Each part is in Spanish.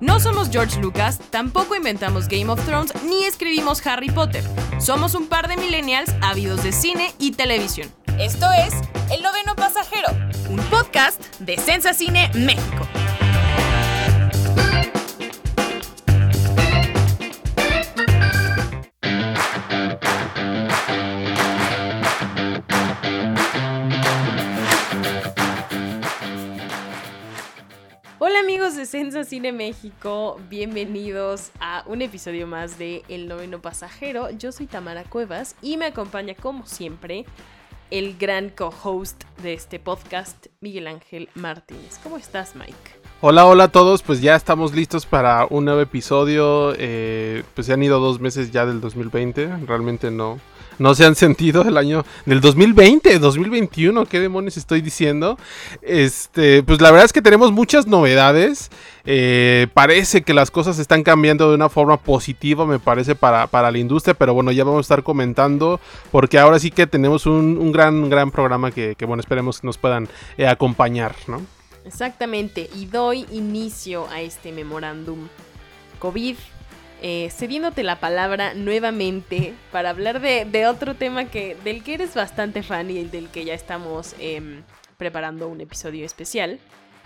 No somos George Lucas, tampoco inventamos Game of Thrones ni escribimos Harry Potter. Somos un par de millennials ávidos de cine y televisión. Esto es El Noveno Pasajero, un podcast de Sensa Cine México. Hola amigos de Sensa Cine México, bienvenidos a un episodio más de El Noveno Pasajero. Yo soy Tamara Cuevas y me acompaña como siempre el gran co-host de este podcast, Miguel Ángel Martínez. ¿Cómo estás, Mike? Hola a todos, pues ya estamos listos para un nuevo episodio. Pues se han ido 2 meses ya del 2020, realmente no se han sentido el año del 2020, 2021, ¿qué demonios estoy diciendo? Pues la verdad es que tenemos muchas novedades. Parece que las cosas están cambiando de una forma positiva, me parece, para la industria, pero bueno, ya vamos a estar comentando, porque ahora sí que tenemos un gran programa que bueno, esperemos que nos puedan acompañar, ¿no? Exactamente, y doy inicio a este memorándum COVID, cediéndote la palabra nuevamente para hablar de otro tema del que eres bastante fan y del que ya estamos preparando un episodio especial.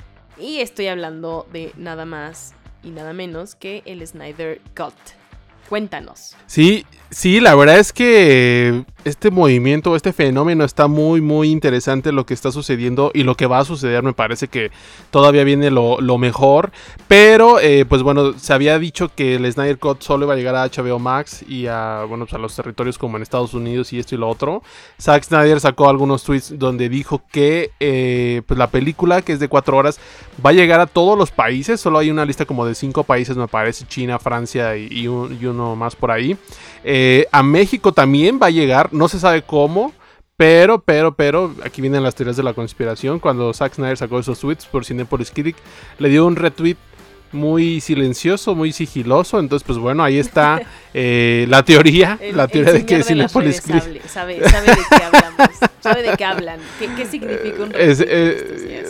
Y estoy hablando de nada más y nada menos que el Snyder Cut. Cuéntanos. Sí, la verdad es que este movimiento, este fenómeno está muy interesante lo que está sucediendo y lo que va a suceder. Me parece que todavía viene lo mejor, pero pues bueno, se había dicho que el Snyder Cut solo iba a llegar a HBO Max y a los territorios como en Estados Unidos y esto y lo otro. Zack Snyder sacó algunos tweets donde dijo que pues la película, que es de 4 horas, va a llegar a todos los países. Solo hay una lista como de 5 países, me parece: China, Francia y uno más por ahí. A México también va a llegar, no se sabe cómo, pero aquí vienen las teorías de la conspiración. Cuando Zack Snyder sacó esos tweets por Cinepolis Click, le dio un retweet muy silencioso, muy sigiloso. Entonces pues bueno, ahí está la teoría de que Cinepolis Click sabe de qué hablamos, sabe de qué hablan, qué significa un retweet.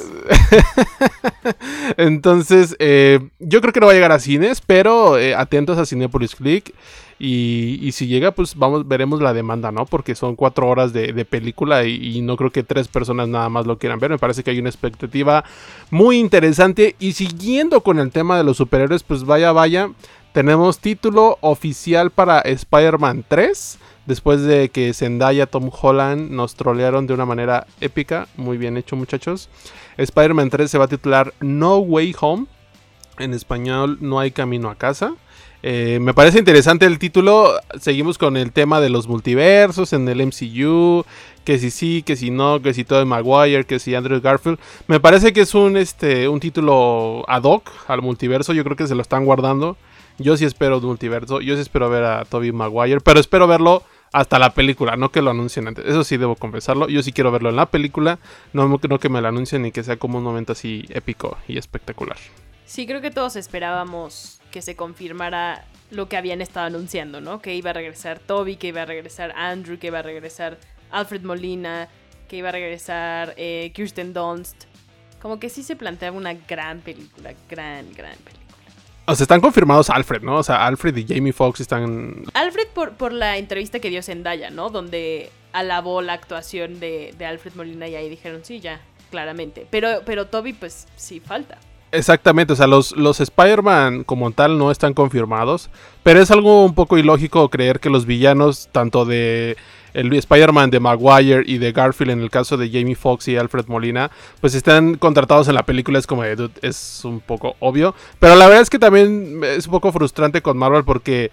Entonces yo creo que no va a llegar a cines, pero atentos a Cinepolis Click. Y si llega, pues veremos la demanda, ¿no? Porque son 4 horas de película y no creo que 3 personas nada más lo quieran ver. Me parece que hay una expectativa muy interesante. Y siguiendo con el tema de los superhéroes, pues vaya, tenemos título oficial para Spider-Man 3. Después de que Zendaya, Tom Holland nos trolearon de una manera épica. Muy bien hecho, muchachos. Spider-Man 3 se va a titular No Way Home. En español, No hay camino a casa. Me parece interesante el título. Seguimos con el tema de los multiversos en el MCU. Que si sí, que si no, que si Tobey Maguire, que si Andrew Garfield. Me parece que es un título ad hoc al multiverso. Yo creo que se lo están guardando. Yo sí espero un multiverso. Yo sí espero ver a Tobey Maguire. Pero espero verlo hasta la película, no que lo anuncien antes. Eso sí debo confesarlo. Yo sí quiero verlo en la película. No que me lo anuncien y que sea como un momento así épico y espectacular. Sí, creo que todos esperábamos que se confirmara lo que habían estado anunciando, ¿no? Que iba a regresar Tobey, que iba a regresar Andrew, que iba a regresar Alfred Molina, que iba a regresar Kirsten Dunst. Como que sí se planteaba una gran película, gran película. O sea, están confirmados Alfred, ¿no? O sea, Alfred y Jamie Foxx están... Alfred por la entrevista que dio Zendaya, ¿no? Donde alabó la actuación de Alfred Molina y ahí dijeron, sí, ya, claramente. Pero Tobey, pues, sí falta. Exactamente, o sea, los Spider-Man como tal no están confirmados, pero es algo un poco ilógico creer que los villanos, tanto de el Spider-Man de Maguire y de Garfield en el caso de Jamie Foxx y Alfred Molina, pues están contratados en la película. Es como, dude, es un poco obvio, pero la verdad es que también es un poco frustrante con Marvel porque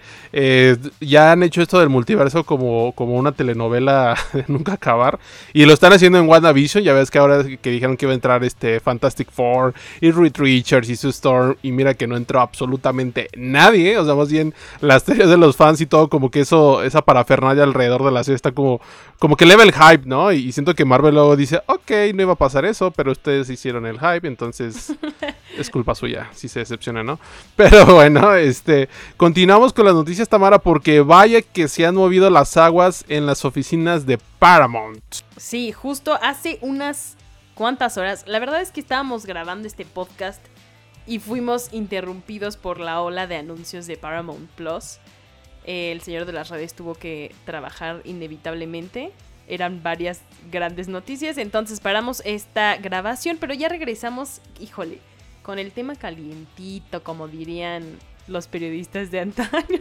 ya han hecho esto del multiverso como una telenovela de nunca acabar, y lo están haciendo en WandaVision. Ya ves que ahora que dijeron que iba a entrar Fantastic Four y Reed Richards y Sue Storm, y mira que no entró absolutamente nadie, o sea, más bien las teorías de los fans y todo, como que esa parafernalia alrededor de la serie está como que eleva el hype, ¿no? Y siento que Marvel luego dice, ok, no iba a pasar eso, pero ustedes hicieron el hype, entonces es culpa suya si se decepciona, ¿no? Pero bueno, continuamos con las noticias, Tamara, porque vaya que se han movido las aguas en las oficinas de Paramount. Sí, justo hace unas cuantas horas. La verdad es que estábamos grabando este podcast y fuimos interrumpidos por la ola de anuncios de Paramount Plus. El señor de las redes tuvo que trabajar inevitablemente. Eran varias grandes noticias, entonces paramos esta grabación, pero ya regresamos, híjole, con el tema calientito, como dirían los periodistas de antaño.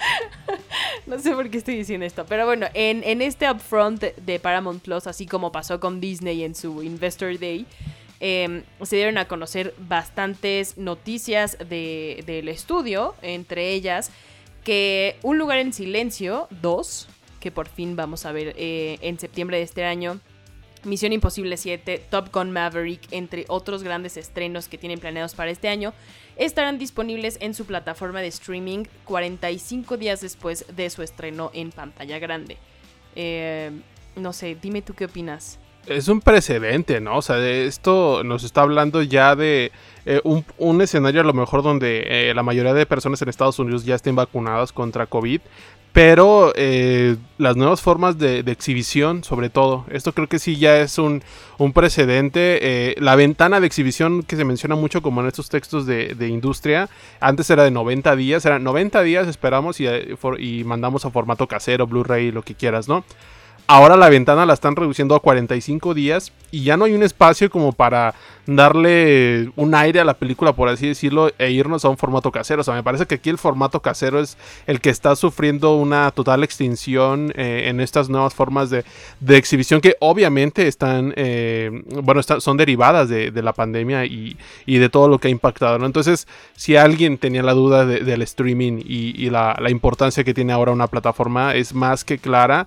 No sé por qué estoy diciendo esto, pero bueno, en este upfront de Paramount Plus, así como pasó con Disney en su Investor Day, se dieron a conocer bastantes noticias del estudio, entre ellas que Un lugar en silencio 2, que por fin vamos a ver en septiembre de este año, Misión Imposible 7, Top Gun Maverick, entre otros grandes estrenos que tienen planeados para este año, estarán disponibles en su plataforma de streaming 45 días después de su estreno en pantalla grande. No sé, dime tú qué opinas. Es un precedente, ¿no? O sea, esto nos está hablando ya de un escenario a lo mejor donde la mayoría de personas en Estados Unidos ya estén vacunadas contra COVID, pero las nuevas formas de exhibición, sobre todo, esto creo que sí ya es un precedente. La ventana de exhibición que se menciona mucho como en estos textos de industria, antes era de 90 días, eran 90 días esperamos y mandamos a formato casero, Blu-ray, lo que quieras, ¿no? Ahora la ventana la están reduciendo a 45 días y ya no hay un espacio como para darle un aire a la película, por así decirlo, e irnos a un formato casero. O sea, me parece que aquí el formato casero es el que está sufriendo una total extinción en estas nuevas formas de exhibición que obviamente están, son derivadas de la pandemia y de todo lo que ha impactado, ¿no? Entonces, si alguien tenía la duda del streaming y la importancia que tiene ahora una plataforma, es más que clara.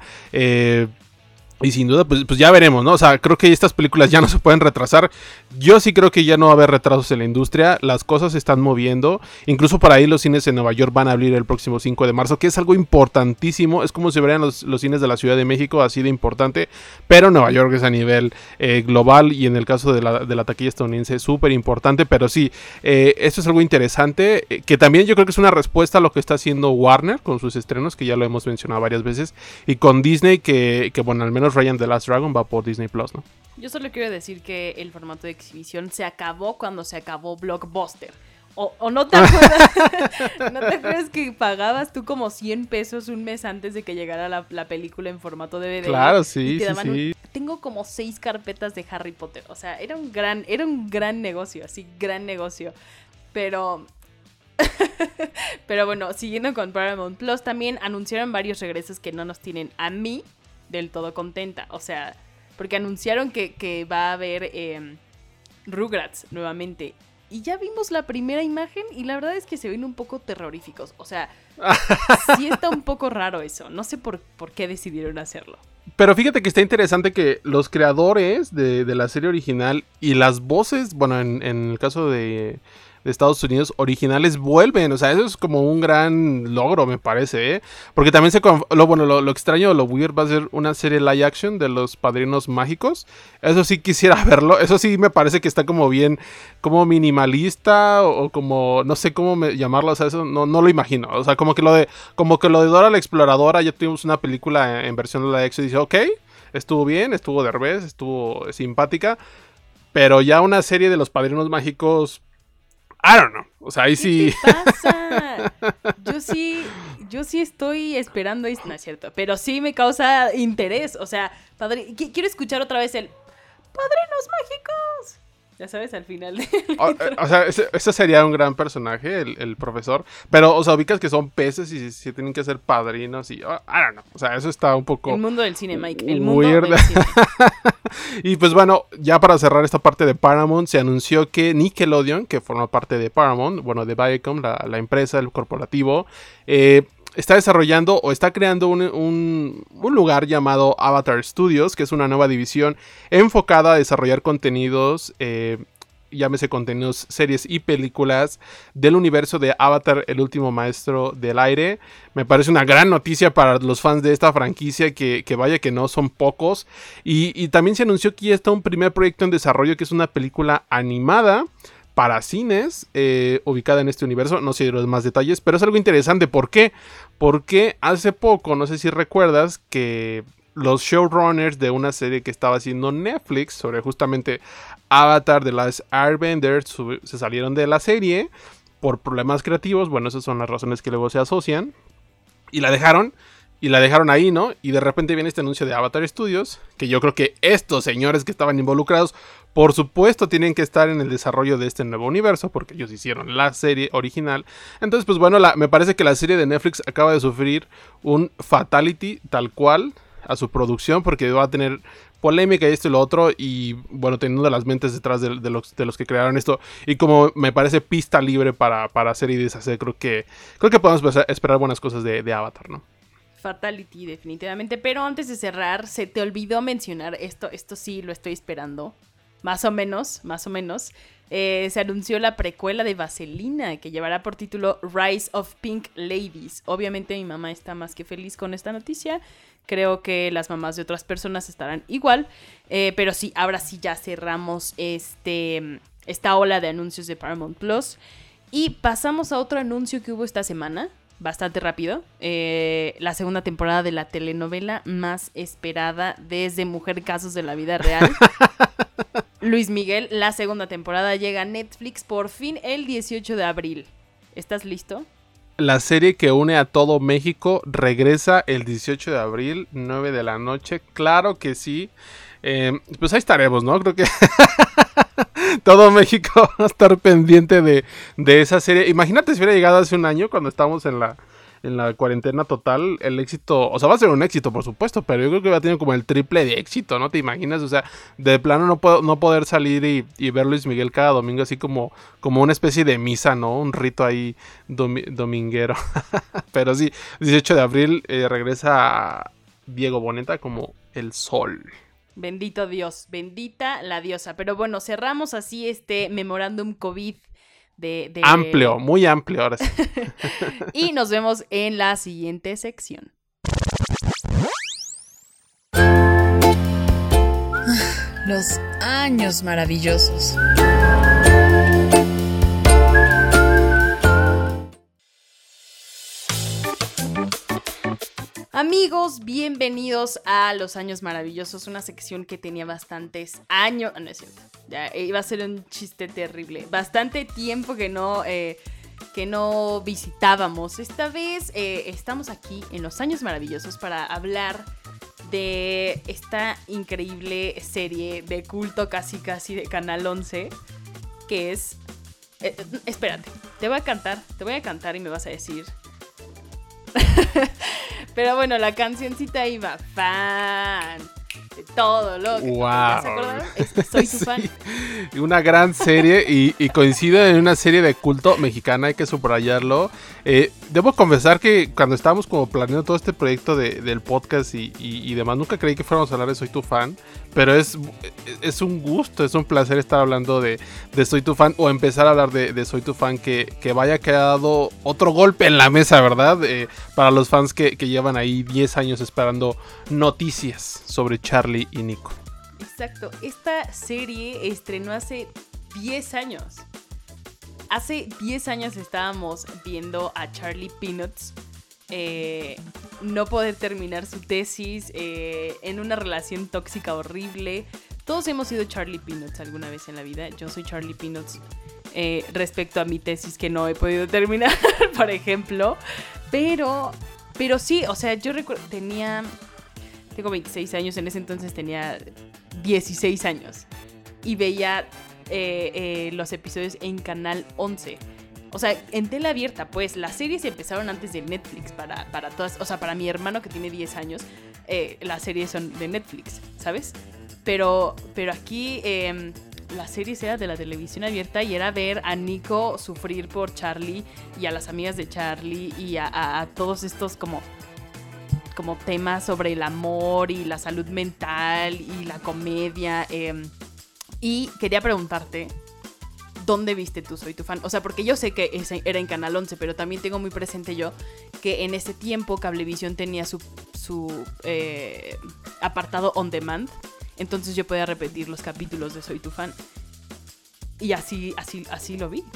Y sin duda, pues ya veremos, ¿no? O sea, creo que estas películas ya no se pueden retrasar. Yo sí creo que ya no va a haber retrasos en la industria. Las cosas se están moviendo. Incluso para ahí los cines en Nueva York van a abrir el próximo 5 de marzo, que es algo importantísimo. Es como si verían los cines de la Ciudad de México, así de importante. Pero Nueva York es a nivel global y en el caso de la taquilla estadounidense súper importante. Pero sí, esto es algo interesante, que también yo creo que es una respuesta a lo que está haciendo Warner con sus estrenos, que ya lo hemos mencionado varias veces. Y con Disney, que bueno, al menos Raya and the Last Dragon va por Disney Plus, ¿no? Yo solo quiero decir que el formato de exhibición se acabó cuando se acabó Blockbuster. ¿O no te acuerdas? ¿No te acuerdas que pagabas tú como 100 pesos un mes antes de que llegara la película en formato DVD? Claro, sí, sí. Tengo como 6 carpetas de Harry Potter. O sea, era un gran negocio, así, gran negocio. Pero bueno, siguiendo con Paramount Plus, también anunciaron varios regresos que no nos tienen a mí del todo contenta. O sea, porque anunciaron que va a haber Rugrats nuevamente. Y ya vimos la primera imagen y la verdad es que se ven un poco terroríficos. O sea, sí está un poco raro eso. No sé por qué decidieron hacerlo. Pero fíjate que está interesante que los creadores de la serie original y las voces, bueno, en el caso de Estados Unidos originales vuelven, o sea, eso es como un gran logro, me parece, ¿eh? Porque también lo extraño, lo weird va a ser una serie live action de los Padrinos Mágicos. Eso sí quisiera verlo, eso sí me parece que está como bien, como minimalista o como, no sé cómo llamarlo, o sea, eso no lo imagino, o sea, como que lo de Dora la Exploradora, ya tuvimos una película en versión live action y dice, ok, estuvo bien, estuvo derbez, estuvo simpática, pero ya una serie de los Padrinos Mágicos, I don't know. O sea, ahí sí. ¿Qué te pasa? Yo sí estoy esperando esto, no es cierto. Pero sí me causa interés. O sea, quiero escuchar otra vez el Padrinos Mágicos. Ya sabes, al final de o sea, ese sería un gran personaje, el profesor. Pero, o sea, ubicas que son peces y se tienen que ser padrinos y I don't know. O sea, eso está un poco el mundo del cine, Mike. El mundo weird. Del cine. Y pues bueno, ya para cerrar esta parte de Paramount, se anunció que Nickelodeon, que forma parte de Paramount, bueno, de Viacom, la empresa, el corporativo, está desarrollando o está creando un lugar llamado Avatar Studios, que es una nueva división enfocada a desarrollar contenidos, llámese contenidos, series y películas del universo de Avatar, el último maestro del aire. Me parece una gran noticia para los fans de esta franquicia, que vaya que no son pocos. Y también se anunció que ya está un primer proyecto en desarrollo, que es una película animada para cines, ubicada en este universo. No sé los más detalles, pero es algo interesante. ¿Por qué? Porque hace poco, no sé si recuerdas, que los showrunners de una serie que estaba haciendo Netflix sobre justamente Avatar The Last Airbender se salieron de la serie por problemas creativos. Bueno, esas son las razones que luego se asocian. Y la dejaron ahí, ¿no? Y de repente viene este anuncio de Avatar Studios, que yo creo que estos señores que estaban involucrados, por supuesto, tienen que estar en el desarrollo de este nuevo universo, porque ellos hicieron la serie original. Entonces, pues bueno, me parece que la serie de Netflix acaba de sufrir un fatality tal cual a su producción, porque va a tener polémica y esto y lo otro, y bueno, teniendo las mentes detrás de los que crearon esto, y como me parece pista libre para hacer y deshacer, creo que podemos esperar buenas cosas de Avatar, ¿no? Fatality, definitivamente. Pero antes de cerrar, se te olvidó mencionar esto sí lo estoy esperando. Más o menos. Se anunció la precuela de Vaselina, que llevará por título Rise of Pink Ladies. Obviamente mi mamá está más que feliz con esta noticia. Creo que las mamás de otras personas estarán igual. Pero sí, ahora sí ya cerramos esta ola de anuncios de Paramount Plus. Y pasamos a otro anuncio que hubo esta semana. Bastante rápido. La segunda temporada de la telenovela más esperada desde Mujer Casos de la Vida Real. Luis Miguel, la segunda temporada llega a Netflix por fin el 18 de abril. ¿Estás listo? La serie que une a todo México regresa el 18 de abril, 9 de la noche. Claro que sí. Pues ahí estaremos, ¿no? Creo que todo México va a estar pendiente de esa serie. Imagínate si hubiera llegado hace un año, cuando estábamos en la cuarentena total, el éxito, o sea, va a ser un éxito, por supuesto, pero yo creo que va a tener como el triple de éxito, ¿no? ¿Te imaginas? O sea, de plano no poder salir y ver Luis Miguel cada domingo, así como una especie de misa, ¿no? Un rito ahí dominguero. Pero sí, 18 de abril regresa Diego Boneta como el sol. Bendito Dios, bendita la diosa. Pero bueno, cerramos así este memorándum COVID de... Amplio, muy amplio ahora sí. Y nos vemos en la siguiente sección. Los años maravillosos. Amigos, bienvenidos a Los Años Maravillosos, una sección que tenía bastantes años... No es cierto, ya iba a ser un chiste terrible. Bastante tiempo que no visitábamos. Esta vez estamos aquí en Los Años Maravillosos para hablar de esta increíble serie de culto casi de Canal 11, que es... espérate, te voy a cantar y me vas a decir... Pero bueno, la cancioncita iba fan de todo lo que... Wow. ¿Se acuerdan? Soy tu fan. Una gran serie y coincide en una serie de culto mexicana, hay que subrayarlo. Debo confesar que cuando estábamos como planeando todo este proyecto del podcast y demás, nunca creí que fuéramos a hablar de Soy tu fan, pero es un gusto, es un placer estar hablando de Soy tu fan, o empezar a hablar de Soy tu fan, que vaya que ha dado otro golpe en la mesa, ¿verdad? Para los fans que llevan ahí 10 años esperando noticias sobre Charlie y Nico. Exacto, esta serie estrenó hace 10 años. Hace 10 años estábamos viendo a Charlie Peanuts no poder terminar su tesis, en una relación tóxica horrible. Todos hemos sido Charlie Peanuts alguna vez en la vida. Yo soy Charlie Peanuts respecto a mi tesis que no he podido terminar, por ejemplo. Pero sí, o sea, yo recuerdo, tengo 26 años, en ese entonces tenía 16 años. Y veía los episodios en Canal 11. O sea, en tela abierta, pues. Las series empezaron antes de Netflix para todas. O sea, para mi hermano que tiene 10 años, las series son de Netflix, ¿sabes? Pero aquí las series eran de la televisión abierta y era ver a Nico sufrir por Charlie y a las amigas de Charlie y a todos estos como temas sobre el amor y la salud mental y la comedia. Y quería preguntarte, ¿dónde viste tú Soy tu fan? O sea, porque yo sé que era en Canal 11, pero también tengo muy presente yo que en ese tiempo Cablevisión tenía su apartado on demand. Entonces yo podía repetir los capítulos de Soy tu fan. Y así lo vi.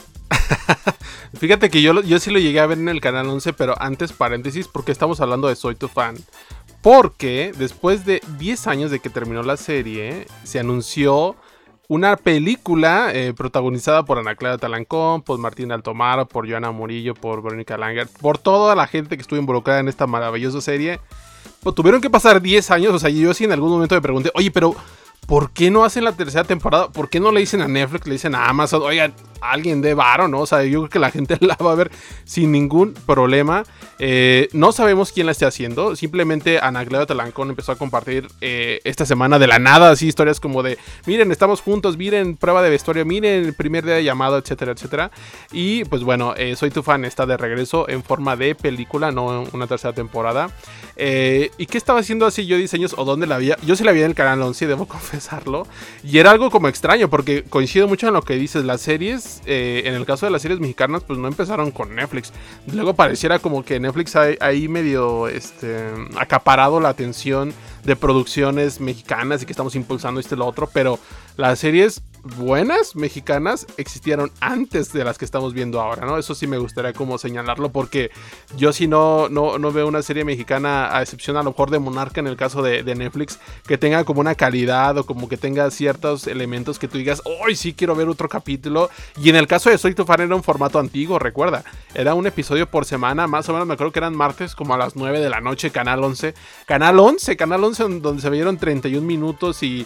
Fíjate que yo sí lo llegué a ver en el Canal 11, pero antes, paréntesis, porque estamos hablando de Soy tu fan. Porque después de 10 años de que terminó la serie, se anunció una película protagonizada por Ana Clara Talancón, por Martín Altomaro, por Joana Murillo, por Verónica Langer, por toda la gente que estuvo involucrada en esta maravillosa serie. Pues tuvieron que pasar 10 años, o sea, yo sí en algún momento me pregunté, oye, pero ¿por qué no hacen la tercera temporada? ¿Por qué no le dicen a Netflix, le dicen a Amazon, oigan, alguien de varo, ¿no? O sea, yo creo que la gente la va a ver sin ningún problema. No sabemos quién la esté haciendo. Simplemente Ana Clara Talancón empezó a compartir esta semana de la nada, así historias como de, miren, estamos juntos, miren, prueba de vestuario, miren, el primer día de llamado, etcétera, etcétera. Y pues bueno, Soy tu fan está de regreso en forma de película, no una tercera temporada. ¿Y qué estaba haciendo así yo diseños o dónde la veía? Yo sí la vi en el canal 11, debo confesarlo. Y era algo como extraño porque coincido mucho en lo que dices, las series, en el caso de las series mexicanas, pues no empezaron con Netflix. Luego pareciera como que Netflix ha ahí medio acaparado la atención de producciones mexicanas y que estamos impulsando lo otro, pero las series buenas mexicanas existieron antes de las que estamos viendo ahora, ¿no? Eso sí me gustaría como señalarlo, porque yo sí no veo una serie mexicana, a excepción a lo mejor de Monarca en el caso de Netflix, que tenga como una calidad o como que tenga ciertos elementos que tú digas, ¡ay, sí quiero ver otro capítulo! Y en el caso de Soy tu fan era un formato antiguo, recuerda, era un episodio por semana, más o menos me acuerdo que eran martes como a las 9 de la noche, Canal 11, donde se veían 31 minutos y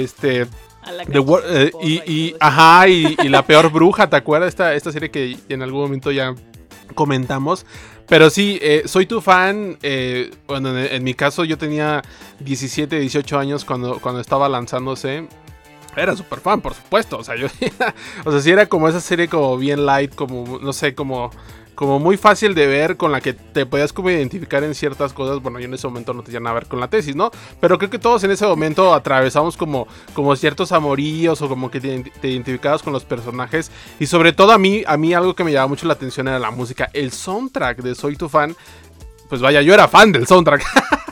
y La Peor Bruja, ¿te acuerdas? Esta serie que en algún momento ya comentamos. Pero sí, Soy tu fan. Bueno, en mi caso yo tenía 17, 18 años cuando estaba lanzándose. Era súper fan, por supuesto. O sea, sí era como esa serie como bien light, como, no sé, como muy fácil de ver, con la que te podías como identificar en ciertas cosas. Bueno, yo en ese momento no tenía nada que ver con la tesis, ¿no? Pero creo que todos en ese momento atravesamos como ciertos amoríos o como que te identificabas con los personajes. Y sobre todo a mí algo que me llamaba mucho la atención era la música. El soundtrack de Soy tu fan, pues vaya, yo era fan del soundtrack.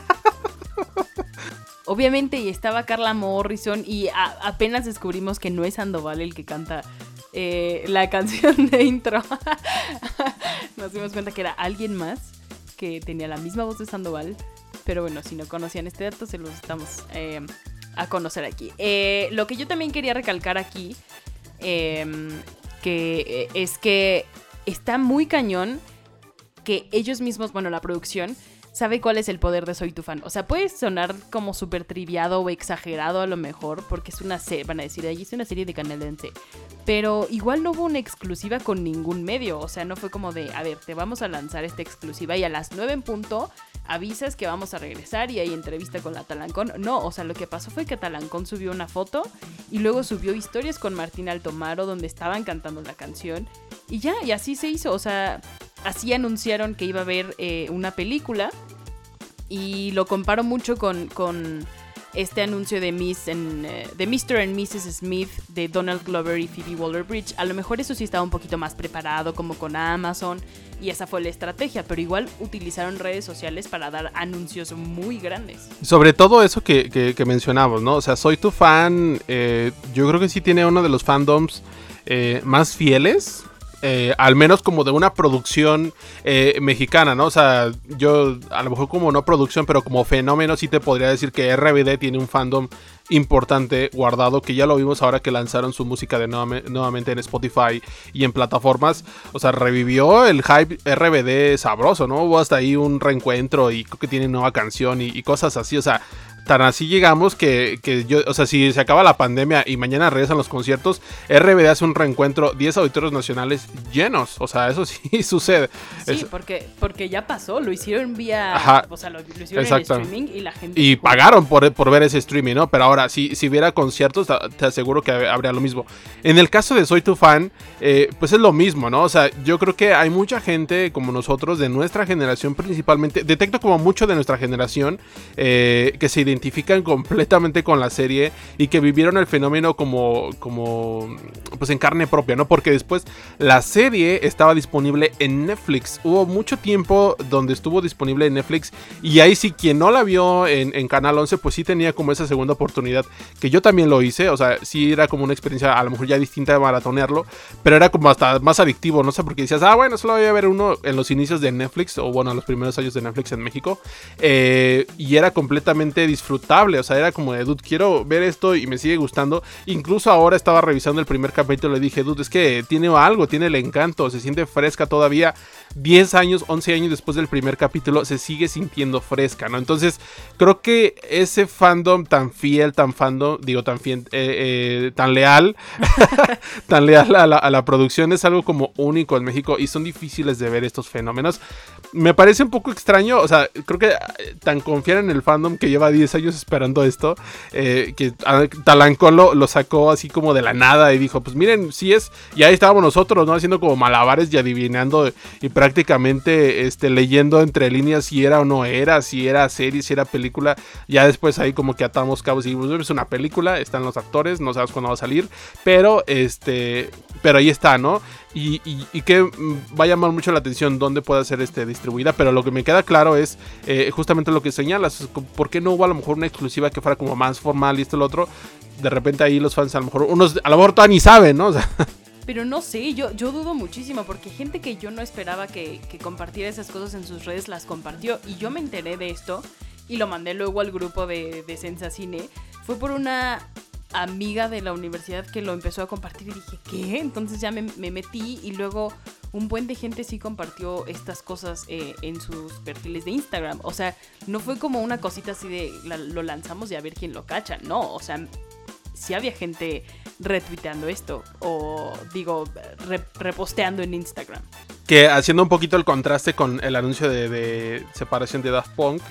Obviamente, y estaba Carla Morrison y apenas descubrimos que no es Sandoval el que canta la canción de intro. Nos dimos cuenta que era alguien más que tenía la misma voz de Sandoval. Pero bueno, si no conocían este dato, se los estamos a conocer aquí. Lo que yo también quería recalcar aquí, que es que está muy cañón que ellos mismos, bueno, la producción sabe cuál es el poder de Soy tu fan. O sea, puede sonar como súper triviado o exagerado a lo mejor, porque es una serie, van a decir, ahí es una serie de canadiense. Pero igual no hubo una exclusiva con ningún medio. O sea, no fue como de, a ver, te vamos a lanzar esta exclusiva y a las 9 en punto avisas que vamos a regresar y hay entrevista con la Talancón. No, o sea, lo que pasó fue que Talancón subió una foto y luego subió historias con Martín Altomaro donde estaban cantando la canción. Y ya, y así se hizo. O sea, así anunciaron que iba a haber una película. Y lo comparo mucho con este anuncio de Mr. and Mrs. Smith de Donald Glover y Phoebe Waller-Bridge. A lo mejor eso sí estaba un poquito más preparado, como con Amazon, y esa fue la estrategia, pero igual utilizaron redes sociales para dar anuncios muy grandes. Sobre todo eso que mencionamos, ¿no? O sea, Soy tu fan, yo creo que sí tiene uno de los fandoms más fieles. Al menos como de una producción mexicana, ¿no? O sea, yo a lo mejor como no producción, pero como fenómeno sí te podría decir que RBD tiene un fandom importante guardado, que ya lo vimos ahora que lanzaron su música nuevamente en Spotify y en plataformas. O sea, revivió el hype RBD sabroso, ¿no? Hubo hasta ahí un reencuentro y creo que tiene nueva canción y cosas así, o sea, tan así llegamos que yo, o sea, si se acaba la pandemia y mañana regresan los conciertos, RBD hace un reencuentro, 10 auditorios nacionales llenos, o sea, eso sí sucede. Sí, porque ya pasó, lo hicieron vía, ajá, o sea, lo hicieron en streaming y la gente... Y pagaron por ver ese streaming, ¿no? Pero ahora, si hubiera conciertos, te aseguro que habría lo mismo. En el caso de Soy tu fan, pues es lo mismo, ¿no? O sea, yo creo que hay mucha gente como nosotros, de nuestra generación principalmente, detecto como mucho de nuestra generación, que se identifica identifican completamente con la serie y que vivieron el fenómeno como pues en carne propia, ¿no? Porque después la serie estaba disponible en Netflix. Hubo mucho tiempo donde estuvo disponible en Netflix y ahí sí, quien no la vio en Canal 11, pues sí tenía como esa segunda oportunidad, que yo también lo hice. O sea, sí era como una experiencia a lo mejor ya distinta de maratonearlo, pero era como hasta más adictivo, no sé, porque decías, bueno, solo voy a ver uno en los inicios de Netflix, o bueno, en los primeros años de Netflix en México, y era completamente disfrutable. O sea, era como de, dude, quiero ver esto y me sigue gustando. Incluso ahora estaba revisando el primer capítulo y dije, dude, es que tiene algo, tiene el encanto, se siente fresca todavía. 10 años, 11 años después del primer capítulo, se sigue sintiendo fresca, ¿no? Entonces, creo que ese fandom tan fiel, tan leal, tan leal a la producción, es algo como único en México y son difíciles de ver estos fenómenos. Me parece un poco extraño, o sea, creo que tan confiar en el fandom que lleva 10 años esperando esto, que Talancón lo sacó así como de la nada y dijo, pues miren, sí es, y ahí estábamos nosotros, ¿no? Haciendo como malabares y adivinando y prácticamente leyendo entre líneas si era o no era, si era serie, si era película. Ya después ahí como que atamos cabos y pues, es una película, están los actores, no sabes cuándo va a salir, pero ahí está, ¿no? Y que va a llamar mucho la atención dónde puede ser distribuida, pero lo que me queda claro es justamente lo que señalas. ¿Por qué no hubo a lo mejor una exclusiva que fuera como más formal y esto y lo otro? De repente ahí los fans a lo mejor todavía ni saben, ¿no? O sea, pero no sé, yo dudo muchísimo, porque gente que yo no esperaba que compartiera esas cosas en sus redes las compartió, y yo me enteré de esto y lo mandé luego al grupo de Sensacine. Fue por una amiga de la universidad que lo empezó a compartir y dije, ¿qué? Entonces ya me metí y luego un buen de gente sí compartió estas cosas en sus perfiles de Instagram. O sea, no fue como una cosita así de lo lanzamos y a ver quién lo cacha, no, o sea, sí había gente retuiteando esto, o digo, reposteando en Instagram. Que haciendo un poquito el contraste con el anuncio de separación de Daft Punk,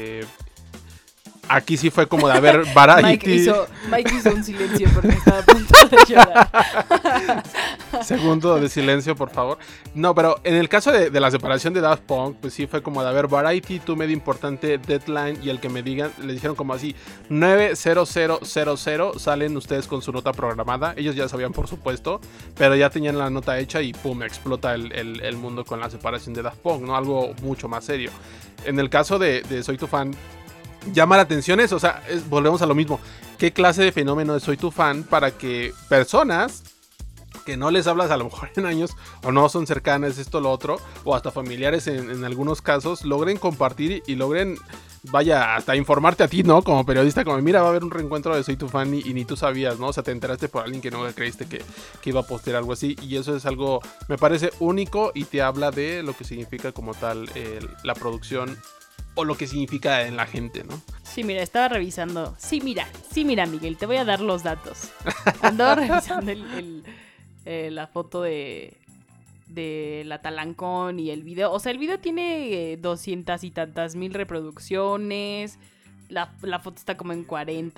aquí sí fue como de, a ver, Variety. Mike hizo un silencio porque estaba a punto de llorar. Segundo de silencio, por favor. No, pero en el caso de la separación de Daft Punk, pues sí fue como de, a ver, Variety, tu medio importante, Deadline, y el que me digan, le dijeron como así, 90000, salen ustedes con su nota programada. Ellos ya sabían, por supuesto, pero ya tenían la nota hecha y pum, explota el mundo con la separación de Daft Punk, ¿no? Algo mucho más serio. En el caso de Soy Tu Fan, llama la atención eso, o sea, volvemos a lo mismo. ¿Qué clase de fenómeno de Soy Tu Fan para que personas que no les hablas a lo mejor en años o no son cercanas, esto, lo otro, o hasta familiares en algunos casos, logren compartir y logren, vaya, hasta informarte a ti, ¿no? Como periodista, como mira, va a haber un reencuentro de Soy Tu Fan y ni tú sabías, ¿no? O sea, te enteraste por alguien que no creíste que iba a postear algo así, y eso es algo, me parece único y te habla de lo que significa como tal la producción o lo que significa en la gente, ¿no? Sí, mira, estaba revisando. Sí, mira, Miguel, te voy a dar los datos. Andaba revisando la foto de la Talancón y el video. O sea, el video tiene 200 y tantas mil reproducciones. La foto está como en 40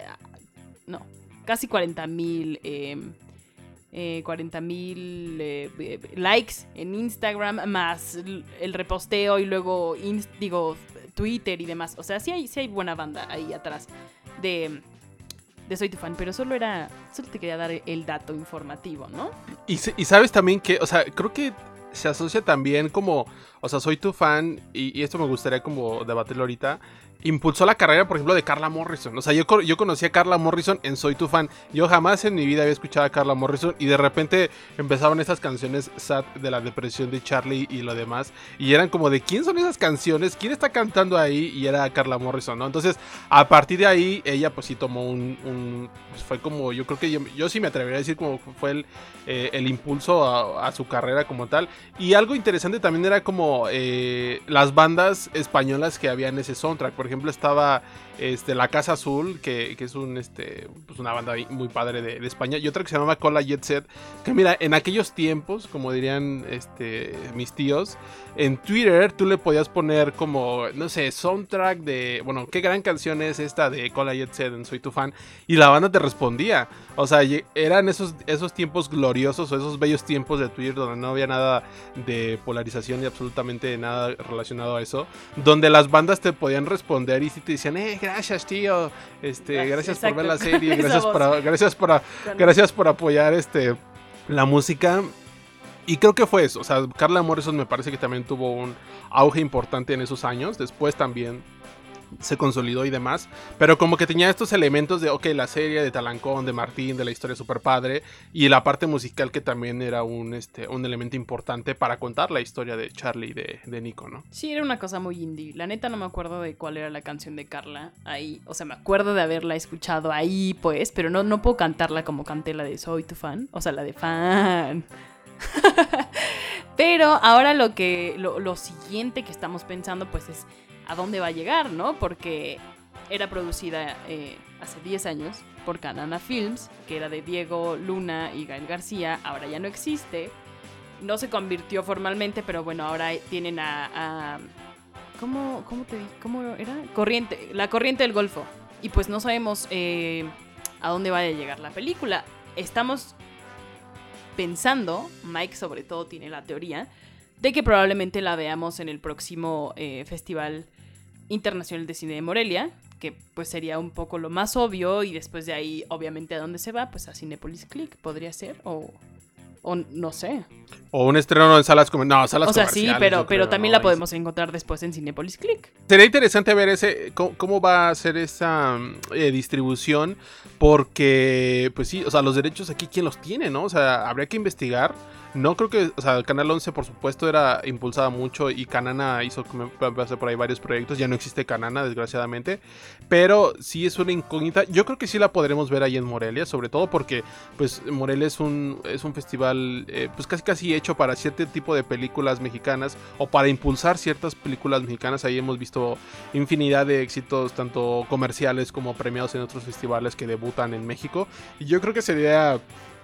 casi 40,000 likes en Instagram, más el reposteo y luego Twitter y demás. O sea, sí hay buena banda ahí atrás de Soy Tu Fan, pero solo te quería dar el dato informativo, ¿no? Y sabes también que, o sea, creo que se asocia también como, o sea, Soy Tu Fan, y esto me gustaría como debatirlo ahorita, impulsó la carrera, por ejemplo, de Carla Morrison. O sea, yo conocí a Carla Morrison en Soy Tu Fan. Yo jamás en mi vida había escuchado a Carla Morrison, y de repente empezaban estas canciones sad de la depresión de Charlie y lo demás, y eran como de, ¿quién son esas canciones? ¿Quién está cantando ahí? Y era Carla Morrison, ¿no? Entonces, a partir de ahí, ella pues sí tomó pues fue como, yo creo que yo sí me atrevería a decir como fue el impulso a su carrera como tal. Y algo interesante también era como las bandas españolas que había en ese soundtrack. Por ejemplo, estaba La Casa Azul, que es pues una banda muy padre de España, y otra que se llamaba Cola Jet Set, que mira, en aquellos tiempos, como dirían mis tíos, en Twitter tú le podías poner como, no sé, soundtrack de, bueno, qué gran canción es esta de Cola Jet Set en Soy Tu Fan, y la banda te respondía. O sea, eran esos tiempos gloriosos, o esos bellos tiempos de Twitter donde no había nada de polarización y absolutamente nada relacionado a eso, donde las bandas te podían responder donde Ari sí te decían, gracias tío, gracias por exacto. ver la serie, Esa gracias por apoyar la música. Y creo que fue eso, o sea, Carla Morrison me parece que también tuvo un auge importante en esos años, después también se consolidó y demás, pero como que tenía estos elementos de, la serie de Talancón, de Martín, de la historia super padre, y la parte musical que también era un elemento importante para contar la historia de Charlie y de Nico, ¿no? Sí, era una cosa muy indie. La neta no me acuerdo de cuál era la canción de Carla ahí, o sea, me acuerdo de haberla escuchado ahí, pues, pero no puedo cantarla como canté la de Soy tu fan, o sea, la de fan. Pero ahora lo siguiente que estamos pensando, pues, es a dónde va a llegar, ¿no? Porque era producida hace 10 años por Canana Films, que era de Diego Luna y Gael García. Ahora ya no existe. No se convirtió formalmente, pero bueno, ahora tienen ¿cómo era? La Corriente del Golfo. Y pues no sabemos a dónde va a llegar la película. Estamos pensando, Mike sobre todo tiene la teoría, de que probablemente la veamos en el próximo Festival Internacional de Cine de Morelia, que pues sería un poco lo más obvio, y después de ahí, obviamente, ¿a dónde se va? Pues a Cinépolis Click, podría ser, o no sé. O un estreno en salas comerciales. O sea, sí, pero también la podemos encontrar después en Cinépolis Click. Sería interesante ver cómo va a ser esa distribución, porque, pues sí, o sea, los derechos aquí, ¿quién los tiene, no? O sea, habría que investigar. No creo que, o sea, Canal 11 por supuesto era impulsada mucho y Canana hizo por ahí varios proyectos, ya no existe Canana desgraciadamente, pero sí es una incógnita. Yo creo que sí la podremos ver ahí en Morelia, sobre todo porque pues Morelia es un festival pues casi hecho para cierto tipo de películas mexicanas o para impulsar ciertas películas mexicanas. Ahí hemos visto infinidad de éxitos tanto comerciales como premiados en otros festivales que debutan en México, y yo creo que sería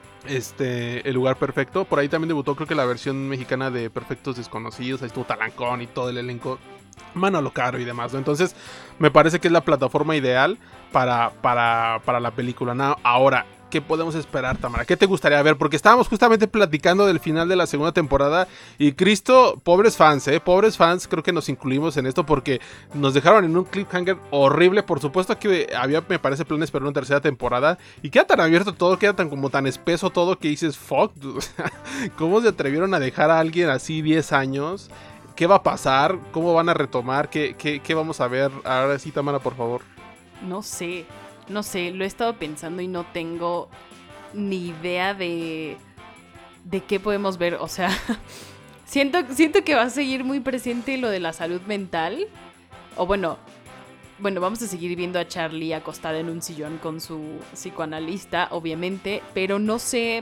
el lugar perfecto. Por ahí también debutó, creo que la versión mexicana de Perfectos Desconocidos. Ahí estuvo Talancón y todo el elenco, Manolo Caro y demás, ¿no? Entonces me parece que es la plataforma ideal para la película, ¿no? Ahora, ¿qué podemos esperar, Tamara? ¿Qué te gustaría ver? Porque estábamos justamente platicando del final de la segunda temporada y Cristo, pobres fans, creo que nos incluimos en esto porque nos dejaron en un cliffhanger horrible. Por supuesto que había, me parece, planes para una tercera temporada y queda tan abierto todo, queda tan espeso todo que dices, fuck, ¿cómo se atrevieron a dejar a alguien así 10 años? ¿Qué va a pasar? ¿Cómo van a retomar? ¿Qué vamos a ver? Ahora sí, Tamara, por favor. No sé, lo he estado pensando y no tengo ni idea de qué podemos ver. O sea, siento que va a seguir muy presente lo de la salud mental. O bueno, vamos a seguir viendo a Charlie acostada en un sillón con su psicoanalista, obviamente, pero no sé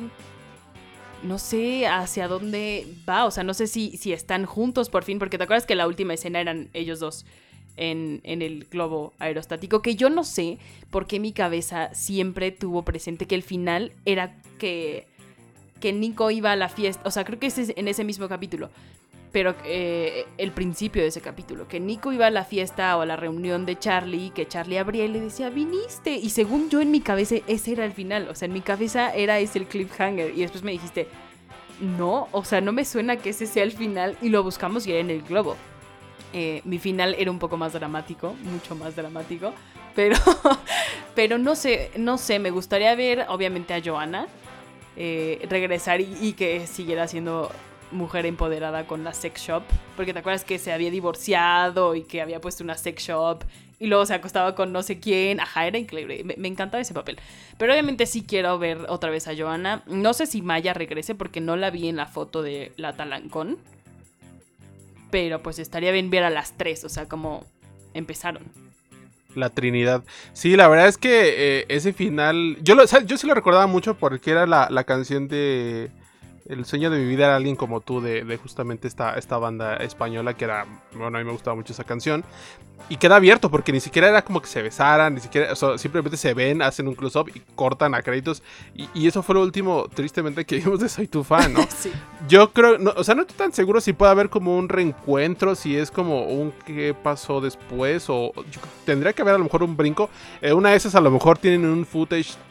hacia dónde va. O sea, no sé si están juntos por fin, porque te acuerdas que la última escena eran ellos dos en el globo aerostático, que yo no sé por qué mi cabeza siempre tuvo presente que el final era que Nico iba a la fiesta. O sea, creo que es en ese mismo capítulo, pero el principio de ese capítulo, que Nico iba a la fiesta o a la reunión de Charlie, que Charlie abría y le decía, viniste, y según yo en mi cabeza ese era el final. O sea, en mi cabeza era ese el cliffhanger, y después me dijiste, no, o sea, no me suena que ese sea el final, y lo buscamos y era en el globo. Mi final era un poco más dramático, mucho más dramático, pero no sé, me gustaría ver obviamente a Johanna regresar y que siguiera siendo mujer empoderada con la sex shop, porque te acuerdas que se había divorciado y que había puesto una sex shop y luego se acostaba con no sé quién. Ajá, era increíble, me encantaba ese papel, pero obviamente sí quiero ver otra vez a Johanna. No sé si Maya regrese porque no la vi en la foto de la Talancón, pero pues estaría bien ver a las tres, o sea, como empezaron. La Trinidad. Sí, la verdad es que ese final, yo sí lo recordaba mucho porque era la canción de El sueño de mi vida era alguien como tú, de justamente esta banda española que era, bueno, a mí me gustaba mucho esa canción. Y queda abierto porque ni siquiera era como que se besaran, ni siquiera, o sea, simplemente se ven, hacen un close-up y cortan a créditos. Y eso fue lo último, tristemente, que vimos de Soy Tu Fan, ¿no? Sí. Yo creo, no, o sea, no estoy tan seguro si puede haber como un reencuentro, si es como un qué pasó después, o tendría que haber a lo mejor un brinco. Una de esas a lo mejor tienen un footage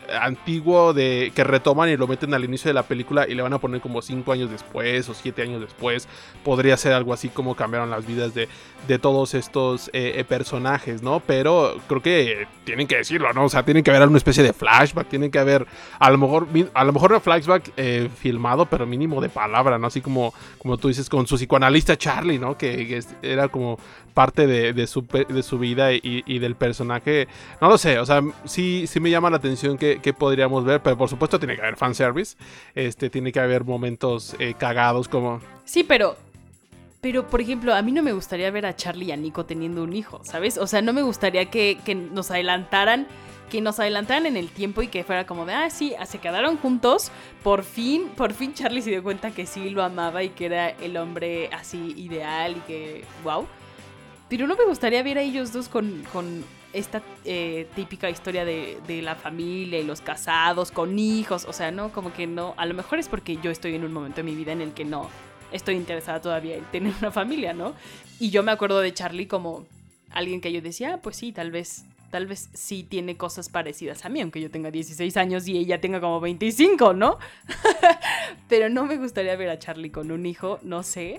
antiguo de que retoman y lo meten al inicio de la película y le van a poner como 5 años después o 7 años después. Podría ser algo así como cambiaron las vidas de todos estos personajes, ¿no? Pero creo que tienen que decirlo, ¿no? O sea, tienen que haber alguna especie de flashback, tienen que haber a lo mejor no flashback filmado, pero mínimo de palabra, ¿no? Así como tú dices, con su psicoanalista Charlie, ¿no? Que era como parte de su vida y del personaje. No lo sé, o sea, sí me llama la atención que podríamos ver, pero por supuesto tiene que haber fanservice, tiene que haber momentos cagados como... Sí, pero por ejemplo, a mí no me gustaría ver a Charlie y a Nico teniendo un hijo, ¿sabes? O sea, no me gustaría que nos adelantaran en el tiempo y que fuera como de, sí, se quedaron juntos, por fin Charlie se dio cuenta que sí lo amaba y que era el hombre así ideal y que, wow. Pero no me gustaría ver a ellos dos con esta típica historia de la familia y los casados con hijos, o sea, no, como que no, a lo mejor es porque yo estoy en un momento de mi vida en el que no estoy interesada todavía en tener una familia, ¿no? Y yo me acuerdo de Charlie como alguien que yo decía, pues sí, tal vez sí tiene cosas parecidas a mí, aunque yo tenga 16 años y ella tenga como 25, ¿no? Pero no me gustaría ver a Charlie con un hijo, no sé,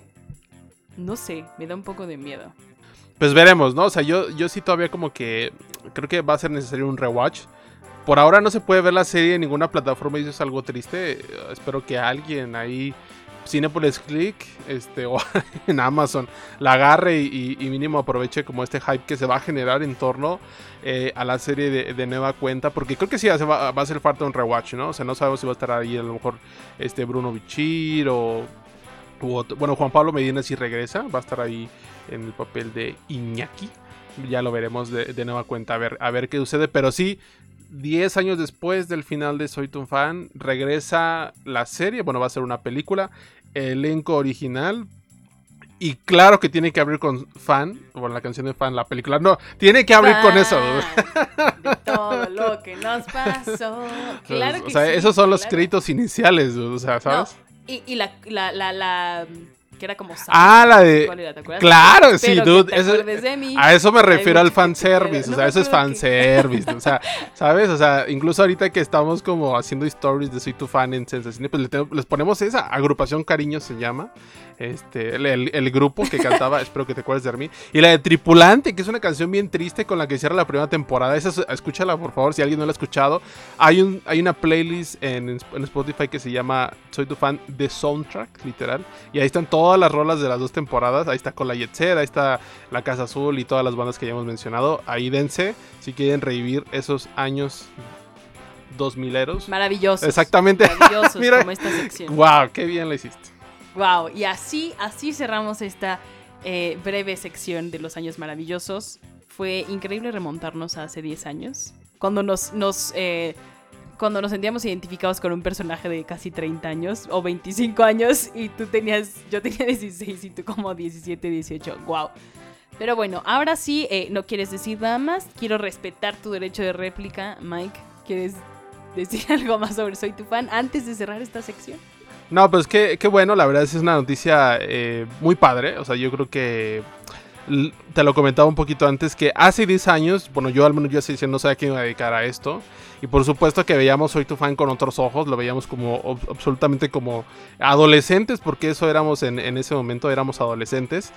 me da un poco de miedo. Pues veremos, ¿no? O sea, yo sí todavía como que creo que va a ser necesario un rewatch. Por ahora no se puede ver la serie en ninguna plataforma y eso es algo triste. Espero que alguien ahí, Cinépolis Click o en Amazon, la agarre y mínimo aproveche como este hype que se va a generar en torno a la serie de nueva cuenta. Porque creo que sí va a hacer falta un rewatch, ¿no? O sea, no sabemos si va a estar ahí a lo mejor Bruno Bichir o... Bueno, Juan Pablo Medina si regresa, va a estar ahí en el papel de Iñaki. Ya lo veremos de nueva cuenta, a ver qué sucede. Pero sí, 10 años después del final de Soy tu fan, regresa la serie. Bueno, va a ser una película, elenco original. Y claro que tiene que abrir con Fan, bueno, la canción de Fan, la película. No, tiene que abrir con eso. De todo lo que nos pasó. Claro que o sea, sí, esos son los créditos iniciales, o sea, ¿sabes? No. Y la que era como la de... ¿Cuál era? ¿Te acuerdas? Claro, sí, dude. A eso me Hay refiero al mucho que fanservice. te O sea, eso es fanservice. O sea, ¿sabes? O sea, incluso ahorita que estamos como haciendo stories de Soy tu fan en Sensacine, pues les ponemos esa agrupación Cariño se llama. El grupo que cantaba, espero que te acuerdes de mí. Y la de Tripulante, que es una canción bien triste con la que cierra la primera temporada. Esa, escúchala por favor, si alguien no la ha escuchado. Hay una playlist en Spotify que se llama Soy tu fan de Soundtrack, literal. Y ahí están todas las rolas de las 2 temporadas. Ahí está Con la Jet Set, ahí está La Casa Azul y todas las bandas que ya hemos mencionado. Ahí dense, si quieren revivir esos años 2000eros. Maravillosos. Exactamente. Maravillosos. Mira, como esta sección. Wow, qué bien lo hiciste. Wow, y así cerramos esta breve sección de los años maravillosos. Fue increíble remontarnos a hace 10 años, cuando nos sentíamos identificados con un personaje de casi 30 años o 25 años y yo tenía 16 y tú como 17, 18. Wow. Pero bueno, ahora sí, no quieres decir nada más. Quiero respetar tu derecho de réplica, Mike. ¿Quieres decir algo más sobre Soy tu fan antes de cerrar esta sección? No, pues qué bueno, la verdad es una noticia muy padre. O sea, yo creo que te lo comentaba un poquito antes, que hace 10 años, bueno, yo al menos yo así no sabía quién iba a dedicar a esto. Y por supuesto que veíamos Soy tu fan con otros ojos, lo veíamos como absolutamente como adolescentes, porque eso éramos en ese momento, éramos adolescentes.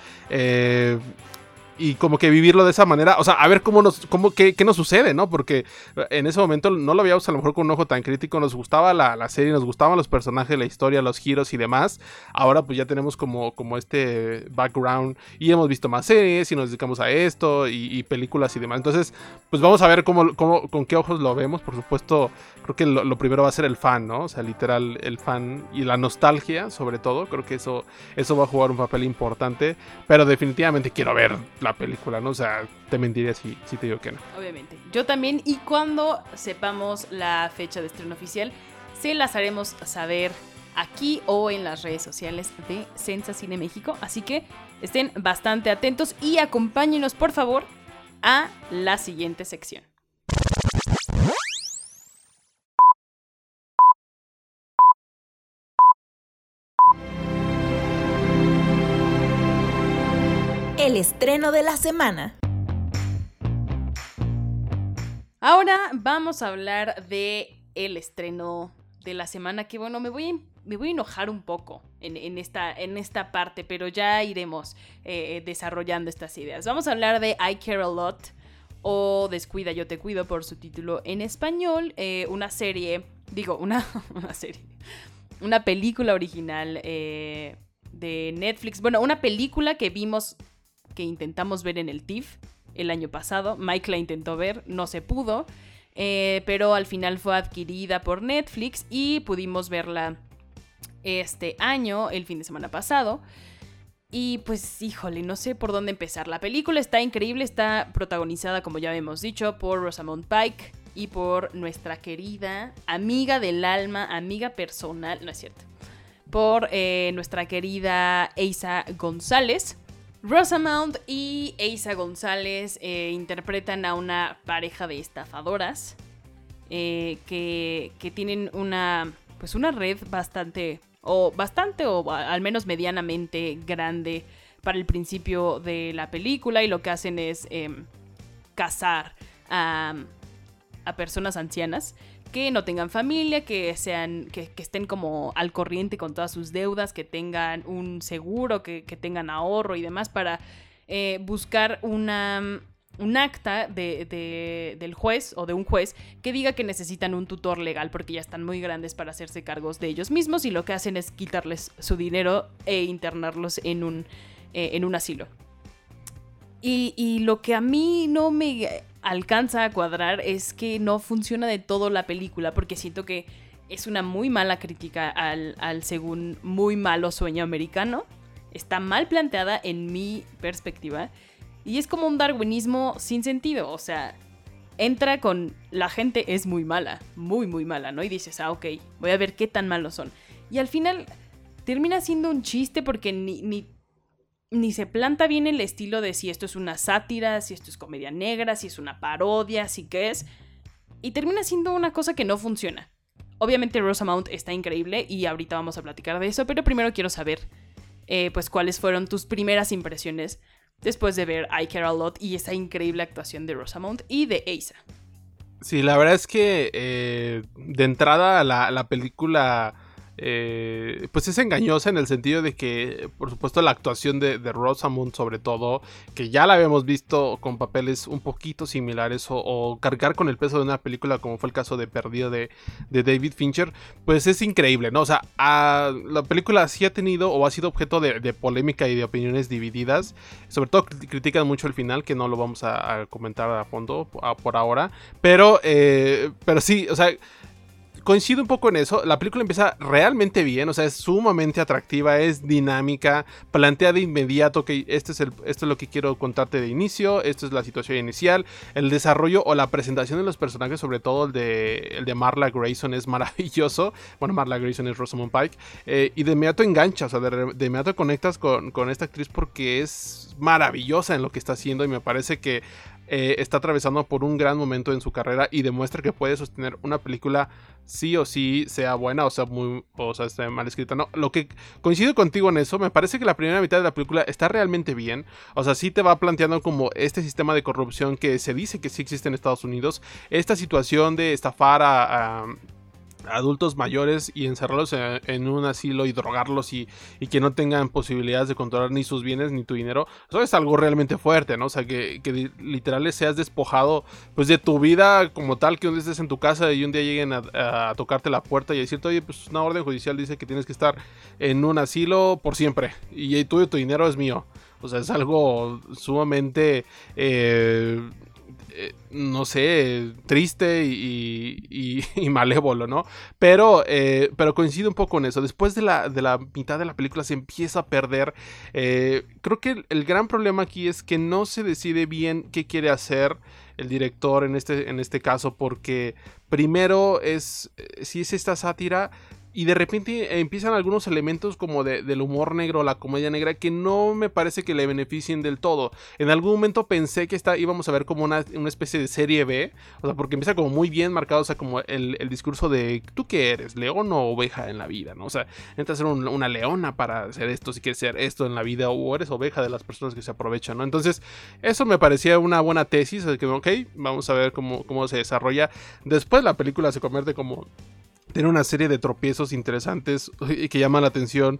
Y como que vivirlo de esa manera, o sea, a ver qué nos sucede, ¿no? Porque en ese momento no lo veíamos a lo mejor con un ojo tan crítico, nos gustaba la serie, nos gustaban los personajes, la historia, los giros y demás. Ahora pues ya tenemos como este background y hemos visto más series y nos dedicamos a esto y películas y demás. Entonces, pues vamos a ver con qué ojos lo vemos. Por supuesto, creo que lo primero va a ser el fan, ¿no? O sea, literal, el fan y la nostalgia, sobre todo. Creo que eso va a jugar un papel importante, pero definitivamente quiero ver la película, ¿no? O sea, te mentiría si te digo que no. Obviamente. Yo también, y cuando sepamos la fecha de estreno oficial, se las haremos saber aquí o en las redes sociales de Sensacine México. Así que estén bastante atentos y acompáñenos, por favor, a la siguiente sección. El estreno de la semana. Ahora vamos a hablar de el estreno de la semana, que bueno, me voy a enojar un poco en esta parte, pero ya iremos desarrollando estas ideas. Vamos a hablar de I Care a Lot, o Descuida, yo te cuido por su título en español. Una película original de Netflix. Bueno, una película que intentamos ver en el TIFF el año pasado. Mike la intentó ver, no se pudo, pero al final fue adquirida por Netflix y pudimos verla este año, el fin de semana pasado. Y pues, híjole, no sé por dónde empezar. La película está increíble, está protagonizada, como ya hemos dicho, por Rosamund Pike y por nuestra querida amiga del alma, amiga personal, no es cierto, por nuestra querida Eiza González. Rosamund y Eiza González interpretan a una pareja de estafadoras que tienen una red bastante o al menos medianamente grande para el principio de la película, y lo que hacen es cazar a personas ancianas que no tengan familia, que estén como al corriente con todas sus deudas, que tengan un seguro, que tengan ahorro y demás, para buscar un acta del juez o de un juez que diga que necesitan un tutor legal porque ya están muy grandes para hacerse cargos de ellos mismos, y lo que hacen es quitarles su dinero e internarlos en un asilo. Y lo que a mí no me alcanza a cuadrar es que no funciona de todo la película, porque siento que es una muy mala crítica al según muy malo sueño americano. Está mal planteada en mi perspectiva. Y es como un darwinismo sin sentido, o sea, entra con la gente es muy mala, muy muy mala, ¿no? Y dices, ok, voy a ver qué tan malos son. Y al final termina siendo un chiste porque ni se planta bien el estilo de si esto es una sátira, si esto es comedia negra, si es una parodia, si qué es. Y termina siendo una cosa que no funciona. Obviamente Rosamund está increíble y ahorita vamos a platicar de eso, pero primero quiero saber, pues, cuáles fueron tus primeras impresiones después de ver I Care a Lot y esa increíble actuación de Rosamund y de Eiza. Sí, la verdad es que de entrada la película pues es engañosa en el sentido de que, por supuesto, la actuación de Rosamund, sobre todo, que ya la habíamos visto con papeles un poquito similares o cargar con el peso de una película como fue el caso de Perdido de David Fincher, pues es increíble, ¿no? O sea, la película sí ha tenido o ha sido objeto de polémica y de opiniones divididas. Sobre todo critican mucho el final, que no lo vamos a comentar a fondo por ahora, pero sí, o sea, coincido un poco en eso. La película empieza realmente bien, o sea, es sumamente atractiva, es dinámica, plantea de inmediato que esto es lo que quiero contarte de inicio, esto es la situación inicial, el desarrollo o la presentación de los personajes, sobre todo el de Marla Grayson, es maravilloso. Bueno, Marla Grayson es Rosamund Pike, y de inmediato engancha, o sea, de inmediato conectas con esta actriz porque es maravillosa en lo que está haciendo, y me parece que está atravesando por un gran momento en su carrera y demuestra que puede sostener una película sí o sí, sea buena o sea esté mal escrita. No, lo que coincido contigo en eso, me parece que la primera mitad de la película está realmente bien. O sea, sí te va planteando como este sistema de corrupción que se dice que sí existe en Estados Unidos, esta situación de estafar a adultos mayores y encerrarlos en un asilo y drogarlos y que no tengan posibilidades de controlar ni sus bienes ni tu dinero. Eso es algo realmente fuerte, ¿no? O sea, que literal les seas despojado pues de tu vida como tal, que un día estés en tu casa y un día lleguen a tocarte la puerta y decirte, oye, pues una orden judicial dice que tienes que estar en un asilo por siempre y tu dinero es mío. O sea, es algo sumamente no sé, triste y malévolo, ¿no? Pero coincido un poco en eso. Después de la mitad de la película se empieza a perder. Creo que el gran problema aquí es que no se decide bien qué quiere hacer el director en este caso, porque primero si es esta sátira, Y de repente empiezan algunos elementos como del humor negro, la comedia negra, que no me parece que le beneficien del todo. En algún momento pensé que íbamos a ver como una especie de serie B, o sea, porque empieza como muy bien marcado, o sea, como el discurso de ¿tú qué eres? ¿León o oveja en la vida? ¿No? O sea, necesitas ser una leona para hacer esto, si quieres ser esto en la vida, o eres oveja de las personas que se aprovechan, ¿no? Entonces, eso me parecía una buena tesis, de que, ok, vamos a ver cómo se desarrolla. Después la película se convierte como... Tiene una serie de tropiezos interesantes y que llaman la atención,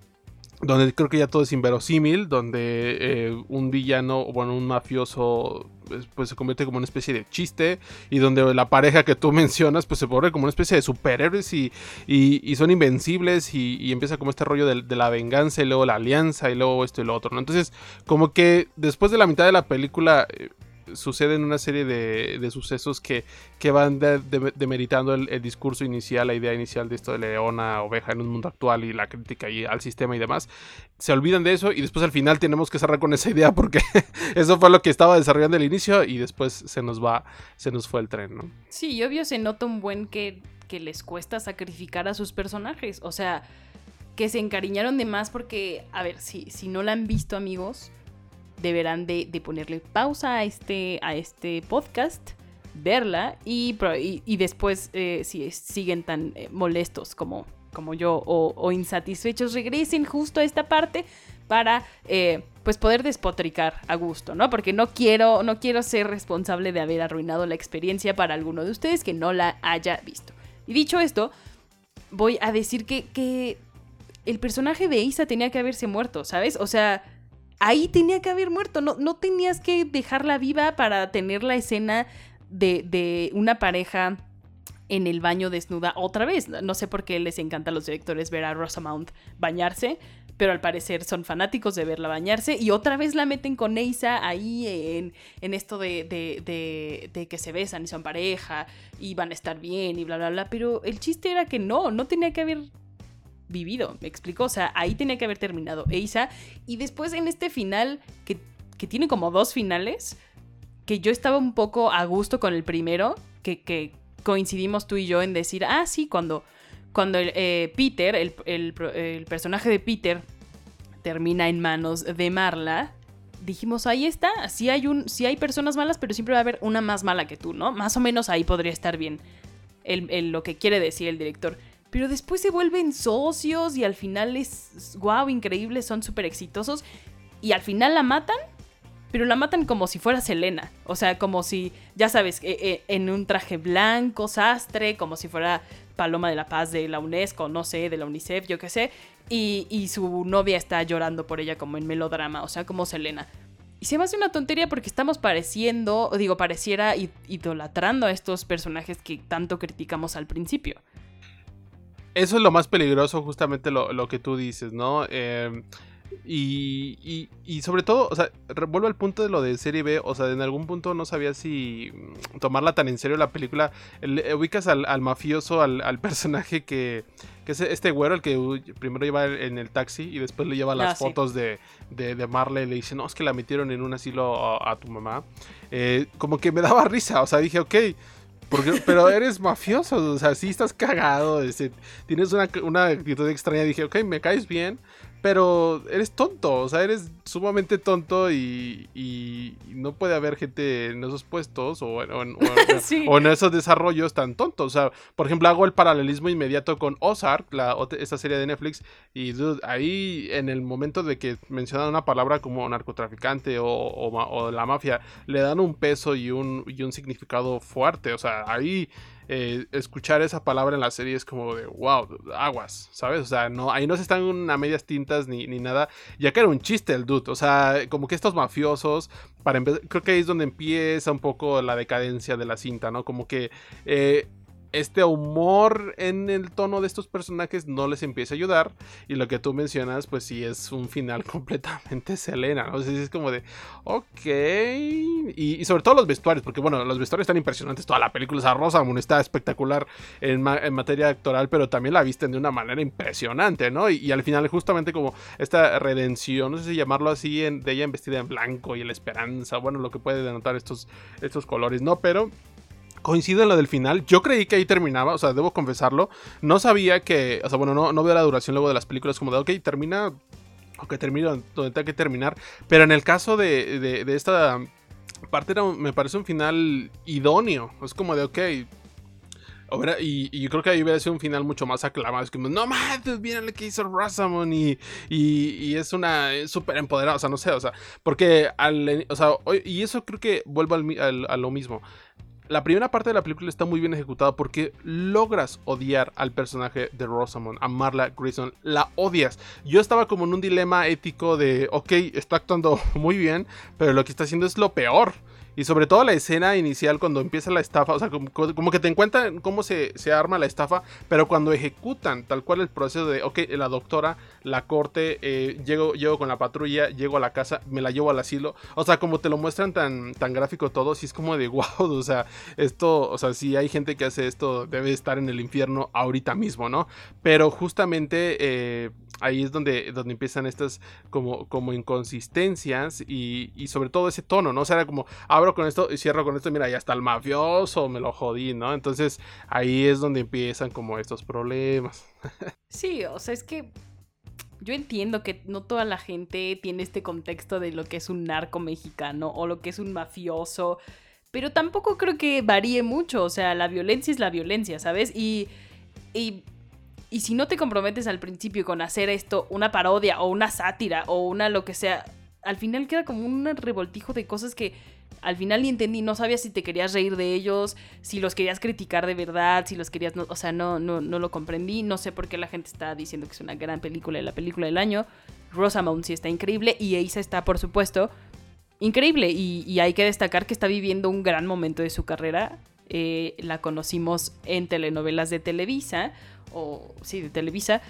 donde creo que ya todo es inverosímil, donde un villano, bueno, un mafioso, pues se convierte como una especie de chiste, y donde la pareja que tú mencionas, pues se vuelve como una especie de superhéroes y son invencibles, y empieza como este rollo de la venganza, y luego la alianza, y luego esto y lo otro, ¿no? Entonces, como que después de la mitad de la película... suceden una serie de sucesos que van demeritando el discurso inicial, la idea inicial de esto de leona, oveja en un mundo actual, y la crítica y al sistema y demás. Se olvidan de eso, y después al final tenemos que cerrar con esa idea, porque eso fue lo que estaba desarrollando al inicio, y después se nos fue el tren, ¿no? Sí, y obvio se nota un buen que les cuesta sacrificar a sus personajes. O sea, que se encariñaron de más porque, a ver, si no la han visto, amigos, deberán de ponerle pausa a este podcast, verla, y después, si siguen tan molestos como yo, o insatisfechos, regresen justo a esta parte para pues poder despotricar a gusto, ¿no? Porque no quiero ser responsable de haber arruinado la experiencia para alguno de ustedes que no la haya visto. Y dicho esto, voy a decir que el personaje de Isa tenía que haberse muerto, ¿sabes? O sea... ahí tenía que haber muerto, no tenías que dejarla viva para tener la escena de una pareja en el baño desnuda otra vez. No sé por qué les encanta a los directores ver a Rosamund bañarse, pero al parecer son fanáticos de verla bañarse, y otra vez la meten con Eisa ahí en esto de que se besan y son pareja y van a estar bien y bla, bla, bla, pero el chiste era que no tenía que haber... vivido, me explico, o sea, ahí tenía que haber terminado Eisa, y después en este final, que tiene como 2 finales, que yo estaba un poco a gusto con el primero, que coincidimos tú y yo en decir, sí, cuando Peter, el personaje de Peter, termina en manos de Marla, dijimos, ahí está, sí hay personas malas, pero siempre va a haber una más mala que tú, ¿no? Más o menos ahí podría estar bien lo que quiere decir el director. Pero después se vuelven socios y al final es wow, increíble, son súper exitosos. Y al final la matan, pero la matan como si fuera Selena. O sea, como si, ya sabes, en un traje blanco, sastre, como si fuera Paloma de la Paz de la UNESCO, no sé, de la UNICEF, yo qué sé. Y su novia está llorando por ella como en melodrama, o sea, como Selena. Y se me hace una tontería porque estamos pareciera idolatrando a estos personajes que tanto criticamos al principio. Eso es lo más peligroso, justamente lo que tú dices, ¿no? Y sobre todo, o sea, vuelvo al punto de lo de serie B, o sea, en algún punto no sabía si tomarla tan en serio la película. Ubicas al mafioso, al personaje que es este güero, el que primero lleva en el taxi y después le lleva las fotos de Marley, y le dice, no, es que la metieron en un asilo a tu mamá. Como que me daba risa, o sea, dije, ok, pero eres mafioso, o sea, sí estás cagado, tienes una actitud extraña. Dije, ok, me caes bien, pero eres tonto, o sea, eres sumamente tonto, y no puede haber gente en esos puestos o sí. o en esos desarrollos tan tontos. O sea, por ejemplo, hago el paralelismo inmediato con Ozark, esta serie de Netflix, y dude, ahí en el momento de que mencionan una palabra como narcotraficante o la mafia, le dan un peso y un significado fuerte. O sea, ahí escuchar esa palabra en la serie es como de wow, aguas, ¿sabes? O sea, ahí no se están a medias tintas ni nada, ya que era un chiste el dude. O sea, como que estos mafiosos, creo que ahí es donde empieza un poco la decadencia de la cinta, ¿no? Como que este humor en el tono de estos personajes no les empieza a ayudar, y lo que tú mencionas, pues sí es un final completamente Selena, ¿no? O sea, es como de, ok, y sobre todo los vestuarios, porque bueno, los vestuarios están impresionantes, toda la película, esa Rosamund está espectacular en materia actoral, pero también la visten de una manera impresionante, ¿no? Y al final justamente como esta redención, no sé si llamarlo así, de ella vestida en blanco y la esperanza, bueno, lo que puede denotar estos colores, ¿no? Pero coincido en lo del final. Yo creí que ahí terminaba, o sea, debo confesarlo. No sabía que, o sea, bueno, no veo la duración luego de las películas como de, ok, termina, o que termina donde tenga que terminar. Pero en el caso de esta parte me parece un final idóneo. Es como de, ok. Y yo creo que ahí hubiera sido un final mucho más aclamado. Es como, no mames, miren lo que hizo Rosamund. Y es una súper empoderada. O sea, no sé, o sea, porque y eso creo que vuelvo a lo mismo. La primera parte de la película está muy bien ejecutada porque logras odiar al personaje de Rosamund, a Marla Grayson, la odias. Yo estaba como en un dilema ético de, ok, está actuando muy bien, pero lo que está haciendo es lo peor. Y sobre todo la escena inicial cuando empieza la estafa, o sea, como que te encuentran cómo se arma la estafa, pero cuando ejecutan tal cual el proceso de, ok, la doctora, la corte, llego con la patrulla, llego a la casa, me la llevo al asilo, o sea, como te lo muestran tan gráfico todo, sí es como de wow, o sea, esto, o sea, si hay gente que hace esto, debe estar en el infierno ahorita mismo, ¿no? Pero justamente ahí es donde empiezan estas como inconsistencias y sobre todo ese tono, ¿no? O sea, era como, abro con esto y cierro con esto, mira, ya está el mafioso, me lo jodí, ¿no? Entonces ahí es donde empiezan como estos problemas. Sí, o sea, es que yo entiendo que no toda la gente tiene este contexto de lo que es un narco mexicano o lo que es un mafioso, pero tampoco creo que varíe mucho, o sea, la violencia es la violencia, ¿sabes? Y si no te comprometes al principio con hacer esto una parodia o una sátira o una lo que sea, al final queda como un revoltijo de cosas que al final ni entendí, no sabías si te querías reír de ellos, si los querías criticar de verdad, si los querías, o sea, no lo comprendí, no sé por qué la gente está diciendo que es una gran película, la película del año. Rosamund sí está increíble y Eiza está, por supuesto, increíble y hay que destacar que está viviendo un gran momento de su carrera. La conocimos en telenovelas de Televisa, de Televisa,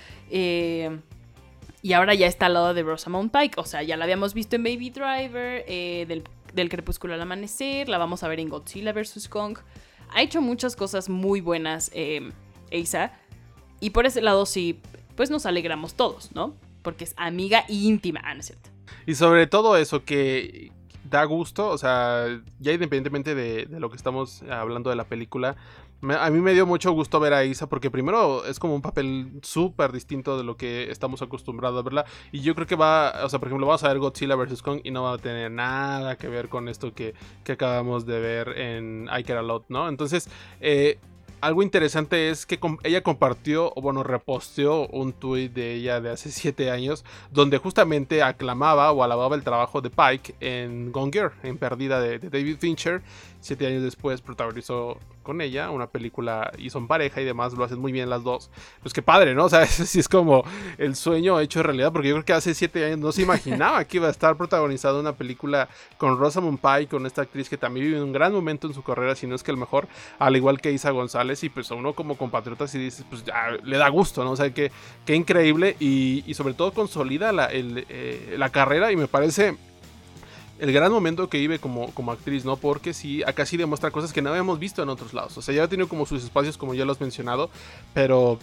y ahora ya está al lado de Rosamund Pike, o sea, ya la habíamos visto en Baby Driver, del crepúsculo al amanecer, la vamos a ver en Godzilla vs. Kong. Ha hecho muchas cosas muy buenas Eiza, y por ese lado sí, pues nos alegramos todos, ¿no? Porque es amiga íntima, ¿no es cierto? Y sobre todo eso que da gusto, o sea, ya independientemente de lo que estamos hablando de la película, a mí me dio mucho gusto ver a Eiza porque primero es como un papel súper distinto de lo que estamos acostumbrados a verla, y yo creo que o sea, por ejemplo, vamos a ver Godzilla vs. Kong y no va a tener nada que ver con esto que acabamos de ver en I Care A Lot, ¿no? Entonces, algo interesante es que ella compartió, o bueno, reposteó un tweet de ella de hace 7 años, donde justamente aclamaba o alababa el trabajo de Pike en Gone Girl, en Perdida de David Fincher. 7 años después protagonizó con ella una película y son pareja y demás, lo hacen muy bien las dos. Pues qué padre, ¿no? O sea, ese sí es como el sueño hecho realidad, porque yo creo que hace 7 años no se imaginaba que iba a estar protagonizada una película con Rosamund Pike, con esta actriz que también vive un gran momento en su carrera, si no es que el mejor, al igual que Eiza González, y pues a uno como compatriota si dices, pues ya le da gusto, ¿no? O sea, qué increíble y sobre todo consolida la carrera, y me parece el gran momento que vive como actriz, ¿no? Porque sí, acá sí demuestra cosas que no habíamos visto en otros lados. O sea, ya ha tenido como sus espacios, como ya lo has mencionado, pero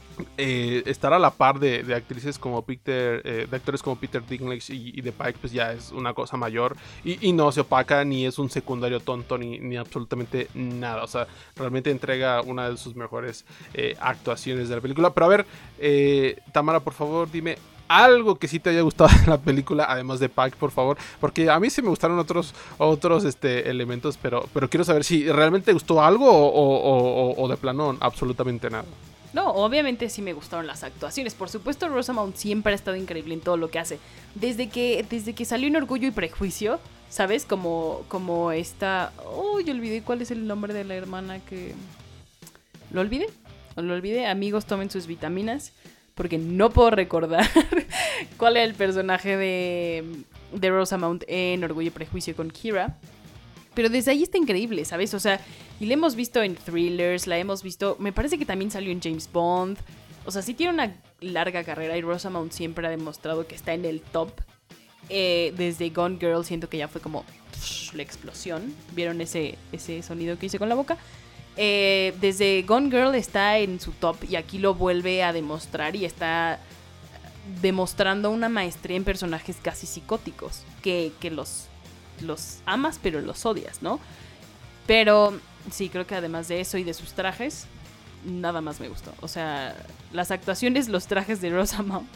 estar a la par de actrices como de actores como Peter Dinklage y de Pike, pues ya es una cosa mayor y no se opaca, ni es un secundario tonto, ni absolutamente nada. O sea, realmente entrega una de sus mejores actuaciones de la película. Pero a ver, Tamara, por favor, dime algo que sí te haya gustado de la película, además de Pike, por favor, porque a mí sí me gustaron otros elementos, pero quiero saber si realmente te gustó algo o de plano absolutamente nada. No, obviamente sí me gustaron las actuaciones. Por supuesto, Rosamund siempre ha estado increíble en todo lo que hace. Desde que salió en Orgullo y Prejuicio, ¿sabes? Como esta... Oh, yo olvidé cuál es el nombre de la hermana que... ¿Lo olvidé? Amigos, tomen sus vitaminas, porque no puedo recordar cuál es el personaje de Rosamund en Orgullo y Prejuicio con Kira. Pero desde ahí está increíble, ¿sabes? O sea, y la hemos visto en thrillers, la hemos visto... Me parece que también salió en James Bond. O sea, sí tiene una larga carrera y Rosamund siempre ha demostrado que está en el top. Desde Gone Girl siento que ya fue como la explosión. ¿Vieron ese sonido que hice con la boca? Desde Gone Girl está en su top y aquí lo vuelve a demostrar y está demostrando una maestría en personajes casi psicóticos que los amas pero los odias, ¿no? Pero Sí, creo que además de eso y de sus trajes, nada más me gustó. O sea, las actuaciones, los trajes de Rosamund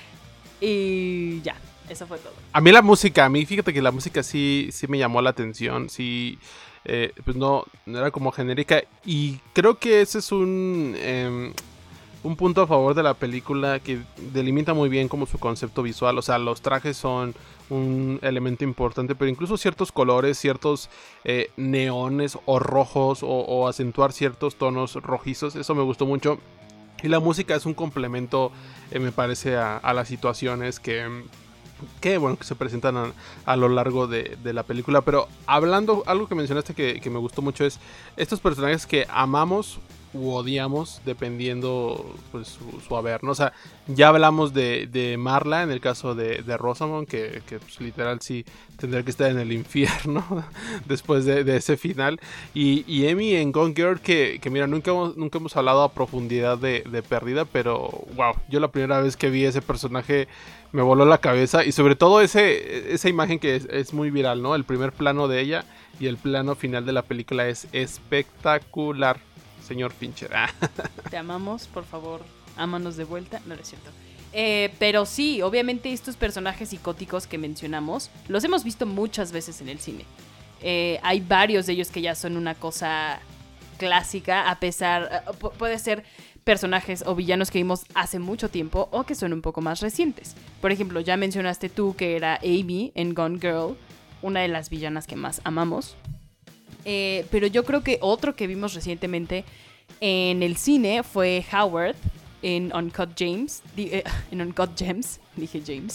y ya, eso fue todo. A mí la música, fíjate que la música sí me llamó la atención, sí, pues no era como genérica y creo que ese es un punto a favor de la película que delimita muy bien como su concepto visual. O sea, los trajes son un elemento importante, pero incluso ciertos colores, ciertos neones o rojos o acentuar ciertos tonos rojizos, eso me gustó mucho. Y la música es un complemento, me parece, a las situaciones que se presentan a lo largo de la película. Pero hablando, algo que mencionaste que me gustó mucho es estos personajes que amamos u odiamos dependiendo pues su haber, ¿no? O sea, ya hablamos de Marla en el caso de Rosamund, que pues, literal sí tendría que estar en el infierno después de ese final, y Amy en Gone Girl, que mira, nunca hemos hablado a profundidad de Perdida, pero wow, yo la primera vez que vi ese personaje me voló la cabeza, y sobre todo esa imagen que es muy viral, ¿no? El primer plano de ella y el plano final de la película es espectacular. Señor Fincher. Te amamos, por favor, ámanos de vuelta. No es cierto. Pero sí, obviamente estos personajes psicóticos que mencionamos los hemos visto muchas veces en el cine. Hay varios de ellos que ya son una cosa clásica, a pesar... puede ser personajes o villanos que vimos hace mucho tiempo o que son un poco más recientes. Por ejemplo, ya mencionaste tú que era Amy en Gone Girl, una de las villanas que más amamos. Pero yo creo que otro que vimos recientemente en el cine fue Howard en Uncut Gems. En Uncut Gems, dije James.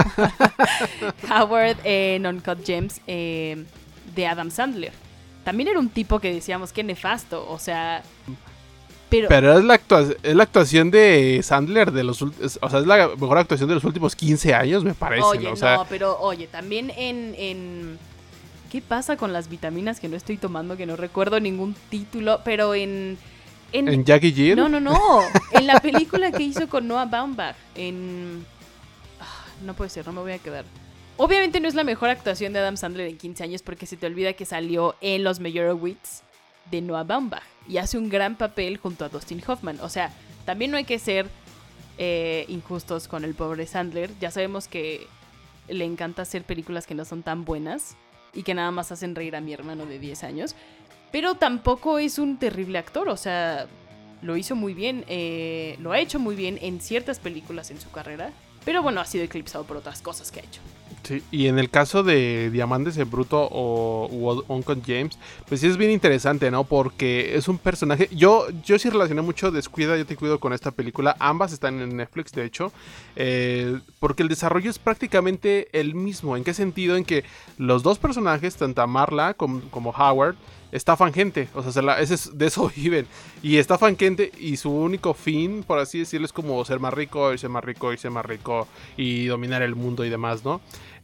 Howard en Uncut Gems de Adam Sandler. También era un tipo que decíamos que nefasto, o sea... Pero es la actuación de Sandler o sea, es la mejor actuación de los últimos 15 años, me parece. Oye, ¿no? O sea, pero oye, también en ¿qué pasa con las vitaminas que no estoy tomando? Que no recuerdo ningún título, pero en Jackie Jill. No. En la película que hizo con Noah Baumbach. No puede ser, no me voy a quedar. Obviamente no es la mejor actuación de Adam Sandler en 15 años porque se te olvida que salió en Los Meyerowitz de Noah Baumbach y hace un gran papel junto a Dustin Hoffman. O sea, también no hay que ser injustos con el pobre Sandler. Ya sabemos que le encanta hacer películas que no son tan buenas y que nada más hacen reír a mi hermano de 10 años. Pero tampoco es un terrible actor, o sea, lo hizo muy bien, lo ha hecho muy bien en ciertas películas en su carrera, pero bueno, ha sido eclipsado por otras cosas que ha hecho. Sí, y en el caso de Diamantes en Bruto o Uncut James, pues sí es bien interesante, ¿no? Porque es un personaje... Yo sí relacioné mucho Descuida, Yo Te Cuido con esta película. Ambas están en Netflix, de hecho. Porque el desarrollo es prácticamente el mismo. ¿En qué sentido? En que los dos personajes, tanto Marla como Howard, estafan gente, o sea, de eso viven, y estafan gente y su único fin, por así decirlo, es como ser más rico y ser más rico y ser más rico y dominar el mundo y demás, ¿no?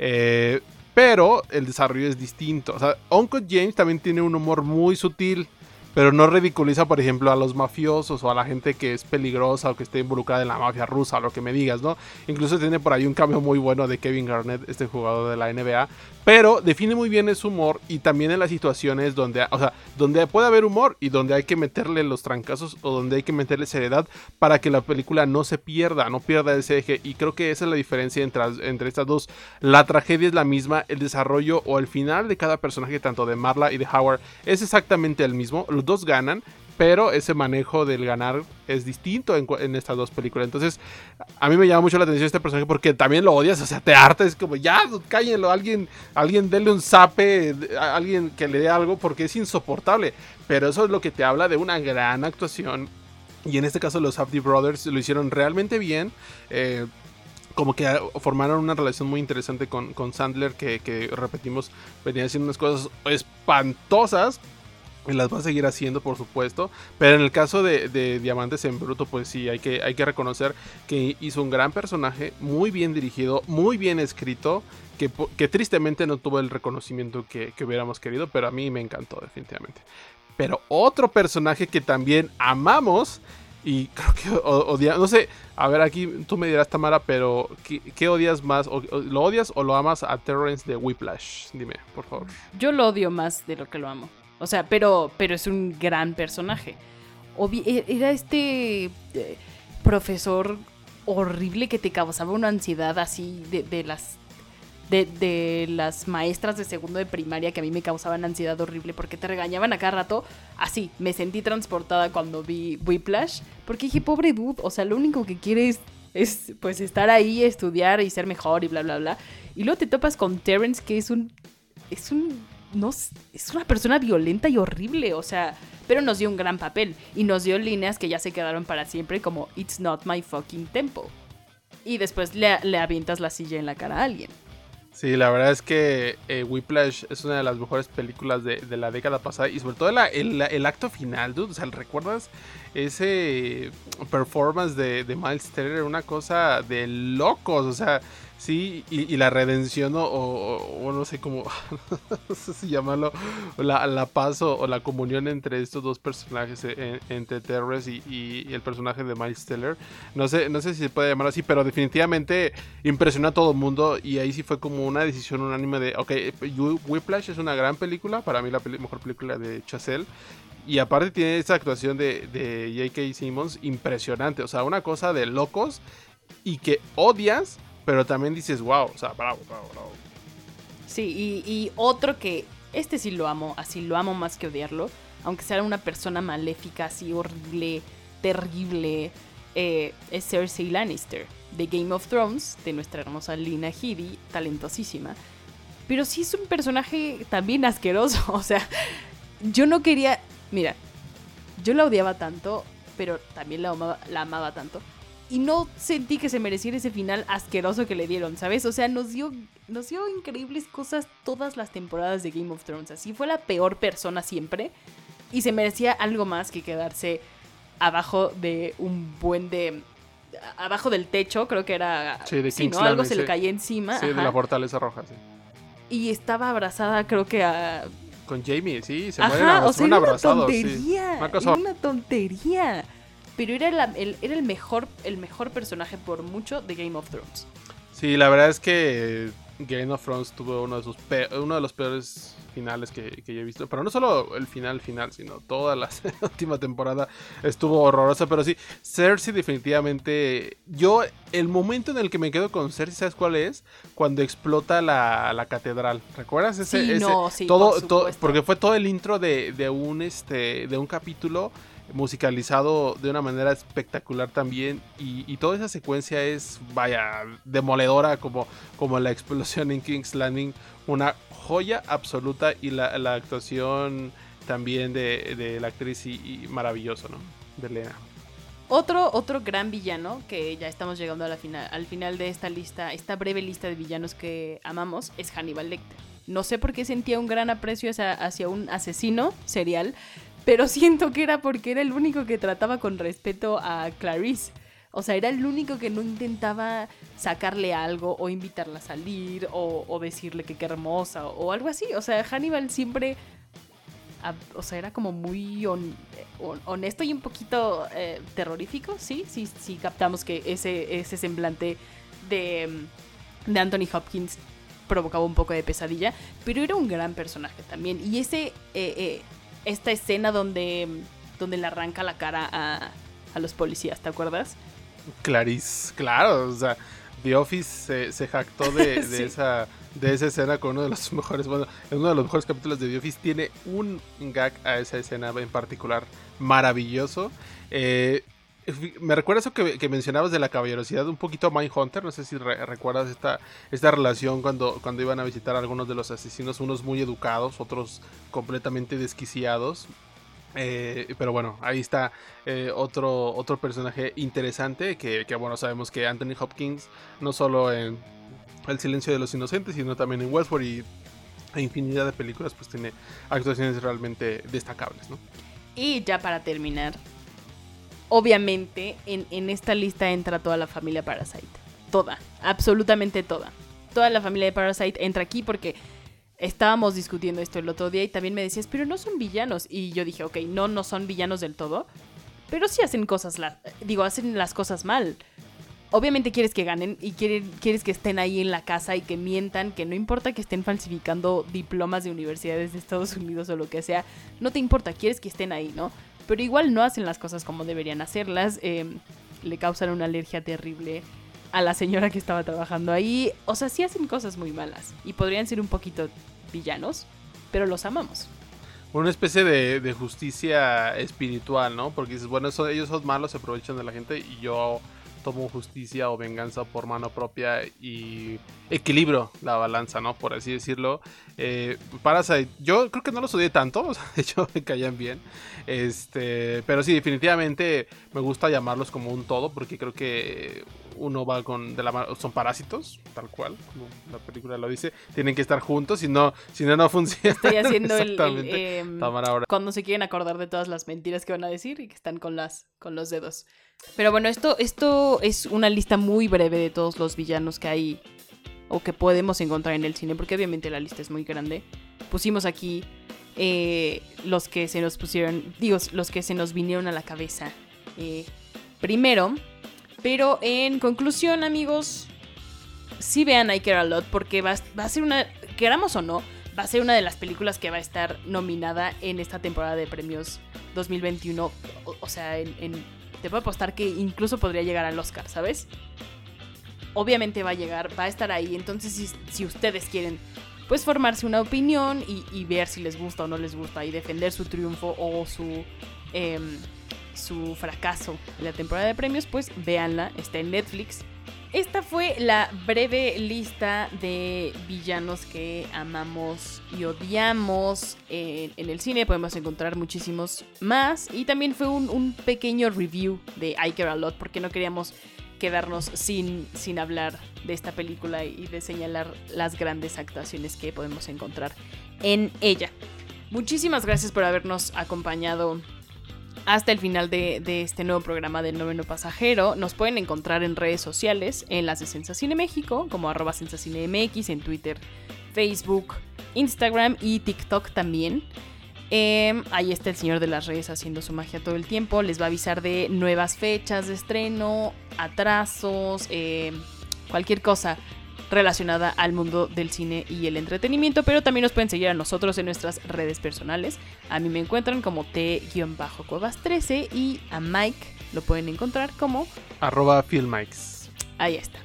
Pero el desarrollo es distinto. O sea, Uncut James también tiene un humor muy sutil, pero no ridiculiza, por ejemplo, a los mafiosos o a la gente que es peligrosa o que esté involucrada en la mafia rusa, o lo que me digas, ¿no? Incluso tiene por ahí un cameo muy bueno de Kevin Garnett, este jugador de la NBA, pero define muy bien ese humor y también en las situaciones donde puede haber humor y donde hay que meterle los trancazos o donde hay que meterle seriedad para que la película no pierda ese eje, y creo que esa es la diferencia entre estas dos. La tragedia es la misma, el desarrollo o el final de cada personaje, tanto de Marla y de Howard, es exactamente el mismo. Los dos ganan, pero ese manejo del ganar es distinto en estas dos películas. Entonces, a mí me llama mucho la atención este personaje porque también lo odias, o sea, te harta, es como, ya, cállenlo, alguien denle un zape, alguien que le dé algo, porque es insoportable. Pero eso es lo que te habla de una gran actuación, y en este caso los Safdie Brothers lo hicieron realmente bien. Como que formaron una relación muy interesante con Sandler, que repetimos, venía haciendo unas cosas espantosas, y las va a seguir haciendo, por supuesto. Pero en el caso de Diamantes en Bruto, pues sí, hay que reconocer que hizo un gran personaje, muy bien dirigido, muy bien escrito, que tristemente no tuvo el reconocimiento que hubiéramos querido, pero a mí me encantó definitivamente. Pero otro personaje que también amamos, y creo que odiamos, no sé, a ver, aquí tú me dirás, Tamara, pero ¿qué odias más? ¿Lo odias o lo amas a Terrence de Whiplash? Dime, por favor. Yo lo odio más de lo que lo amo. O sea, pero es un gran personaje. Era este profesor horrible que te causaba una ansiedad así de las maestras de segundo de primaria, que a mí me causaban ansiedad horrible porque te regañaban a cada rato. Así, me sentí transportada cuando vi Whiplash, porque dije, pobre dude, o sea, lo único que quiere es pues estar ahí, estudiar y ser mejor y bla, bla, bla. Y luego te topas con Terrence, que es una persona violenta y horrible, o sea, pero nos dio un gran papel y nos dio líneas que ya se quedaron para siempre, como "It's not my fucking tempo". Y después le avientas la silla en la cara a alguien. Sí, la verdad es que Whiplash es una de las mejores películas de la década pasada. Y sobre todo el acto final, dude. O sea, ¿recuerdas ese performance de Miles Teller? Una cosa de locos. O sea, sí, y la redención o no sé cómo, no sé si llamarlo, la paz o la comunión entre estos dos personajes, entre Terrence y el personaje de Miles Teller. No sé si se puede llamar así, pero definitivamente impresionó a todo el mundo. Y ahí sí fue como una decisión unánime de, ok, Whiplash es una gran película, para mí la mejor película de Chazelle. Y aparte tiene esta actuación de J.K. Simmons impresionante, o sea, una cosa de locos y que odias, pero también dices, wow, o sea, bravo. Sí, y otro que, este sí lo amo, así lo amo más que odiarlo, aunque sea una persona maléfica, así horrible, terrible, es Cersei Lannister, de Game of Thrones, de nuestra hermosa Lina Headey, talentosísima. Pero sí es un personaje también asqueroso, o sea, yo no quería, mira, yo la odiaba tanto, pero también la amaba tanto. Y no sentí que se mereciera ese final asqueroso que le dieron, ¿sabes? O sea, nos dio increíbles cosas todas las temporadas de Game of Thrones. Así fue la peor persona siempre. Y se merecía algo más que quedarse abajo de abajo del techo, creo que era... Sí, de sí, King's ¿no? Algo Landing, se le sí. caía encima. Sí, ajá. de la Fortaleza Roja, sí. Y estaba abrazada, creo que a... Con Jamie, sí, se Ajá, o sea, era una abrazados. tontería. Sí. Una cosa... Era una tontería. Pero era el mejor personaje por mucho de Game of Thrones. Sí, la verdad es que Game of Thrones tuvo uno de los peores finales que yo he visto. Pero no solo el final, sino toda la última temporada estuvo horrorosa. Pero sí, Cersei definitivamente... el momento en el que me quedo con Cersei, ¿sabes cuál es? Cuando explota la catedral. ¿Recuerdas? Sí, todo, por supuesto. porque fue todo el intro de un capítulo musicalizado de una manera espectacular también, y toda esa secuencia es, vaya, demoledora, como la explosión en King's Landing, una joya absoluta, y la actuación también de la actriz y maravilloso, ¿no? De Lena. Otro gran villano, que ya estamos llegando al final de esta breve lista de villanos que amamos, es Hannibal Lecter. No sé por qué sentía un gran aprecio hacia un asesino serial, pero siento que era porque era el único que trataba con respeto a Clarice. O sea, era el único que no intentaba sacarle algo o invitarla a salir o decirle que qué hermosa o algo así. O sea, Hannibal siempre... O sea, era como muy honesto y un poquito terrorífico, sí captamos que ese semblante de Anthony Hopkins provocaba un poco de pesadilla, pero era un gran personaje también. Y esta escena donde le arranca la cara a los policías, ¿te acuerdas? Clarice, claro, o sea, The Office se jactó de Sí. de esa escena con uno de los mejores, bueno, en uno de los mejores capítulos de The Office tiene un gag a esa escena en particular maravilloso. Me recuerda eso que mencionabas de la caballerosidad, un poquito a Mindhunter. No sé si recuerdas esta relación cuando iban a visitar a algunos de los asesinos, unos muy educados, otros completamente desquiciados. Pero bueno, ahí está otro personaje interesante que bueno, sabemos que Anthony Hopkins, no solo en El silencio de los inocentes, sino también en Westworld y infinidad de películas, pues tiene actuaciones realmente destacables, ¿no? Y ya para terminar, obviamente en esta lista entra toda la familia Parasite. Toda, absolutamente toda. Toda la familia de Parasite entra aquí porque estábamos discutiendo esto el otro día y también me decías, pero no son villanos. Y yo dije, ok, no son villanos del todo, pero sí hacen hacen las cosas mal. obviamente quieres que ganen y quieres que estén ahí en la casa y que mientan, que no importa que estén falsificando diplomas de universidades de Estados Unidos o lo que sea, no te importa, quieres que estén ahí, ¿no? Pero igual no hacen las cosas como deberían hacerlas, le causan una alergia terrible a la señora que estaba trabajando ahí, o sea, sí hacen cosas muy malas y podrían ser un poquito villanos, pero los amamos. Una especie de justicia espiritual, ¿no? Porque dices, bueno, ellos son malos, se aprovechan de la gente y yo tomo justicia o venganza por mano propia y equilibro la balanza, ¿no? Por así decirlo. Parasite, yo creo que no los odié tanto, o sea, de hecho me caían bien. Pero sí, definitivamente me gusta llamarlos como un todo, porque creo que uno va son parásitos, tal cual, como la película lo dice, tienen que estar juntos, si no funciona. Estoy haciendo cuando se quieren acordar de todas las mentiras que van a decir y que están con los dedos. Pero bueno, esto es una lista muy breve de todos los villanos que hay o que podemos encontrar en el cine, porque obviamente la lista es muy grande. Pusimos aquí los que se nos vinieron a la cabeza primero. Pero en conclusión, amigos, sí vean I Care a Lot, porque va a ser queramos o no, va a ser una de las películas que va a estar nominada en esta temporada de premios 2021. O sea, te puedo apostar que incluso podría llegar al Oscar, ¿sabes? Obviamente va a estar ahí. Entonces, si ustedes quieren, pues, formarse una opinión y ver si les gusta o no les gusta y defender su triunfo o su fracaso en la temporada de premios, pues véanla, está en Netflix. Esta fue la breve lista de villanos que amamos y odiamos en el cine. Podemos encontrar muchísimos más y también fue un pequeño review de I Care a Lot, porque no queríamos quedarnos sin hablar de esta película y de señalar las grandes actuaciones que podemos encontrar en ella. Muchísimas gracias por habernos acompañado hasta el final de este nuevo programa del Noveno Pasajero. Nos pueden encontrar en redes sociales, en las de Sensacine México, como @SensacineMX, en Twitter, Facebook, Instagram y TikTok también. Ahí está el señor de las redes haciendo su magia todo el tiempo. Les va a avisar de nuevas fechas de estreno, atrasos, cualquier cosa relacionada al mundo del cine y el entretenimiento, pero también nos pueden seguir a nosotros en nuestras redes personales. A mí me encuentran como T-Cuevas13 y a Mike lo pueden encontrar como @philmikes. Ahí está.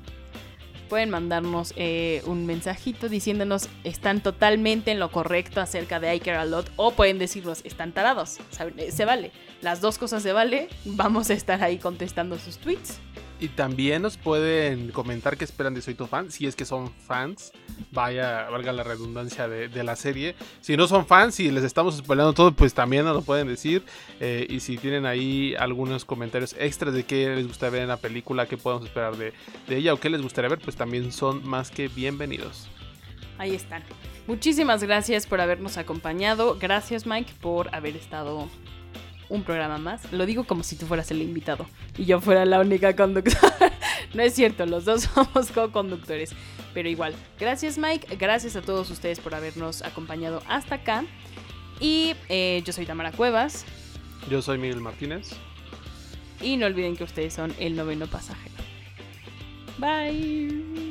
Pueden mandarnos un mensajito diciéndonos están totalmente en lo correcto acerca de I Care a Lot, o pueden decirnos están tarados. Se vale. Las dos cosas se vale. Vamos a estar ahí contestando sus tweets. Y también nos pueden comentar qué esperan de Soy Tu Fan, si es que son fans, valga la redundancia de la serie. Si no son fans y les estamos spoileando todo, pues también nos lo pueden decir. Y si tienen ahí algunos comentarios extras de qué les gustaría ver en la película, qué podemos esperar de ella o qué les gustaría ver, pues también son más que bienvenidos. Ahí están. Muchísimas gracias por habernos acompañado. Gracias, Mike, por haber estado un programa más. Lo digo como si tú fueras el invitado y yo fuera la única conductora. No es cierto, los dos somos co-conductores. Pero igual, gracias Mike, gracias a todos ustedes por habernos acompañado hasta acá. Y yo soy Tamara Cuevas. Yo soy Miguel Martínez. Y no olviden que ustedes son el Noveno Pasajero. Bye.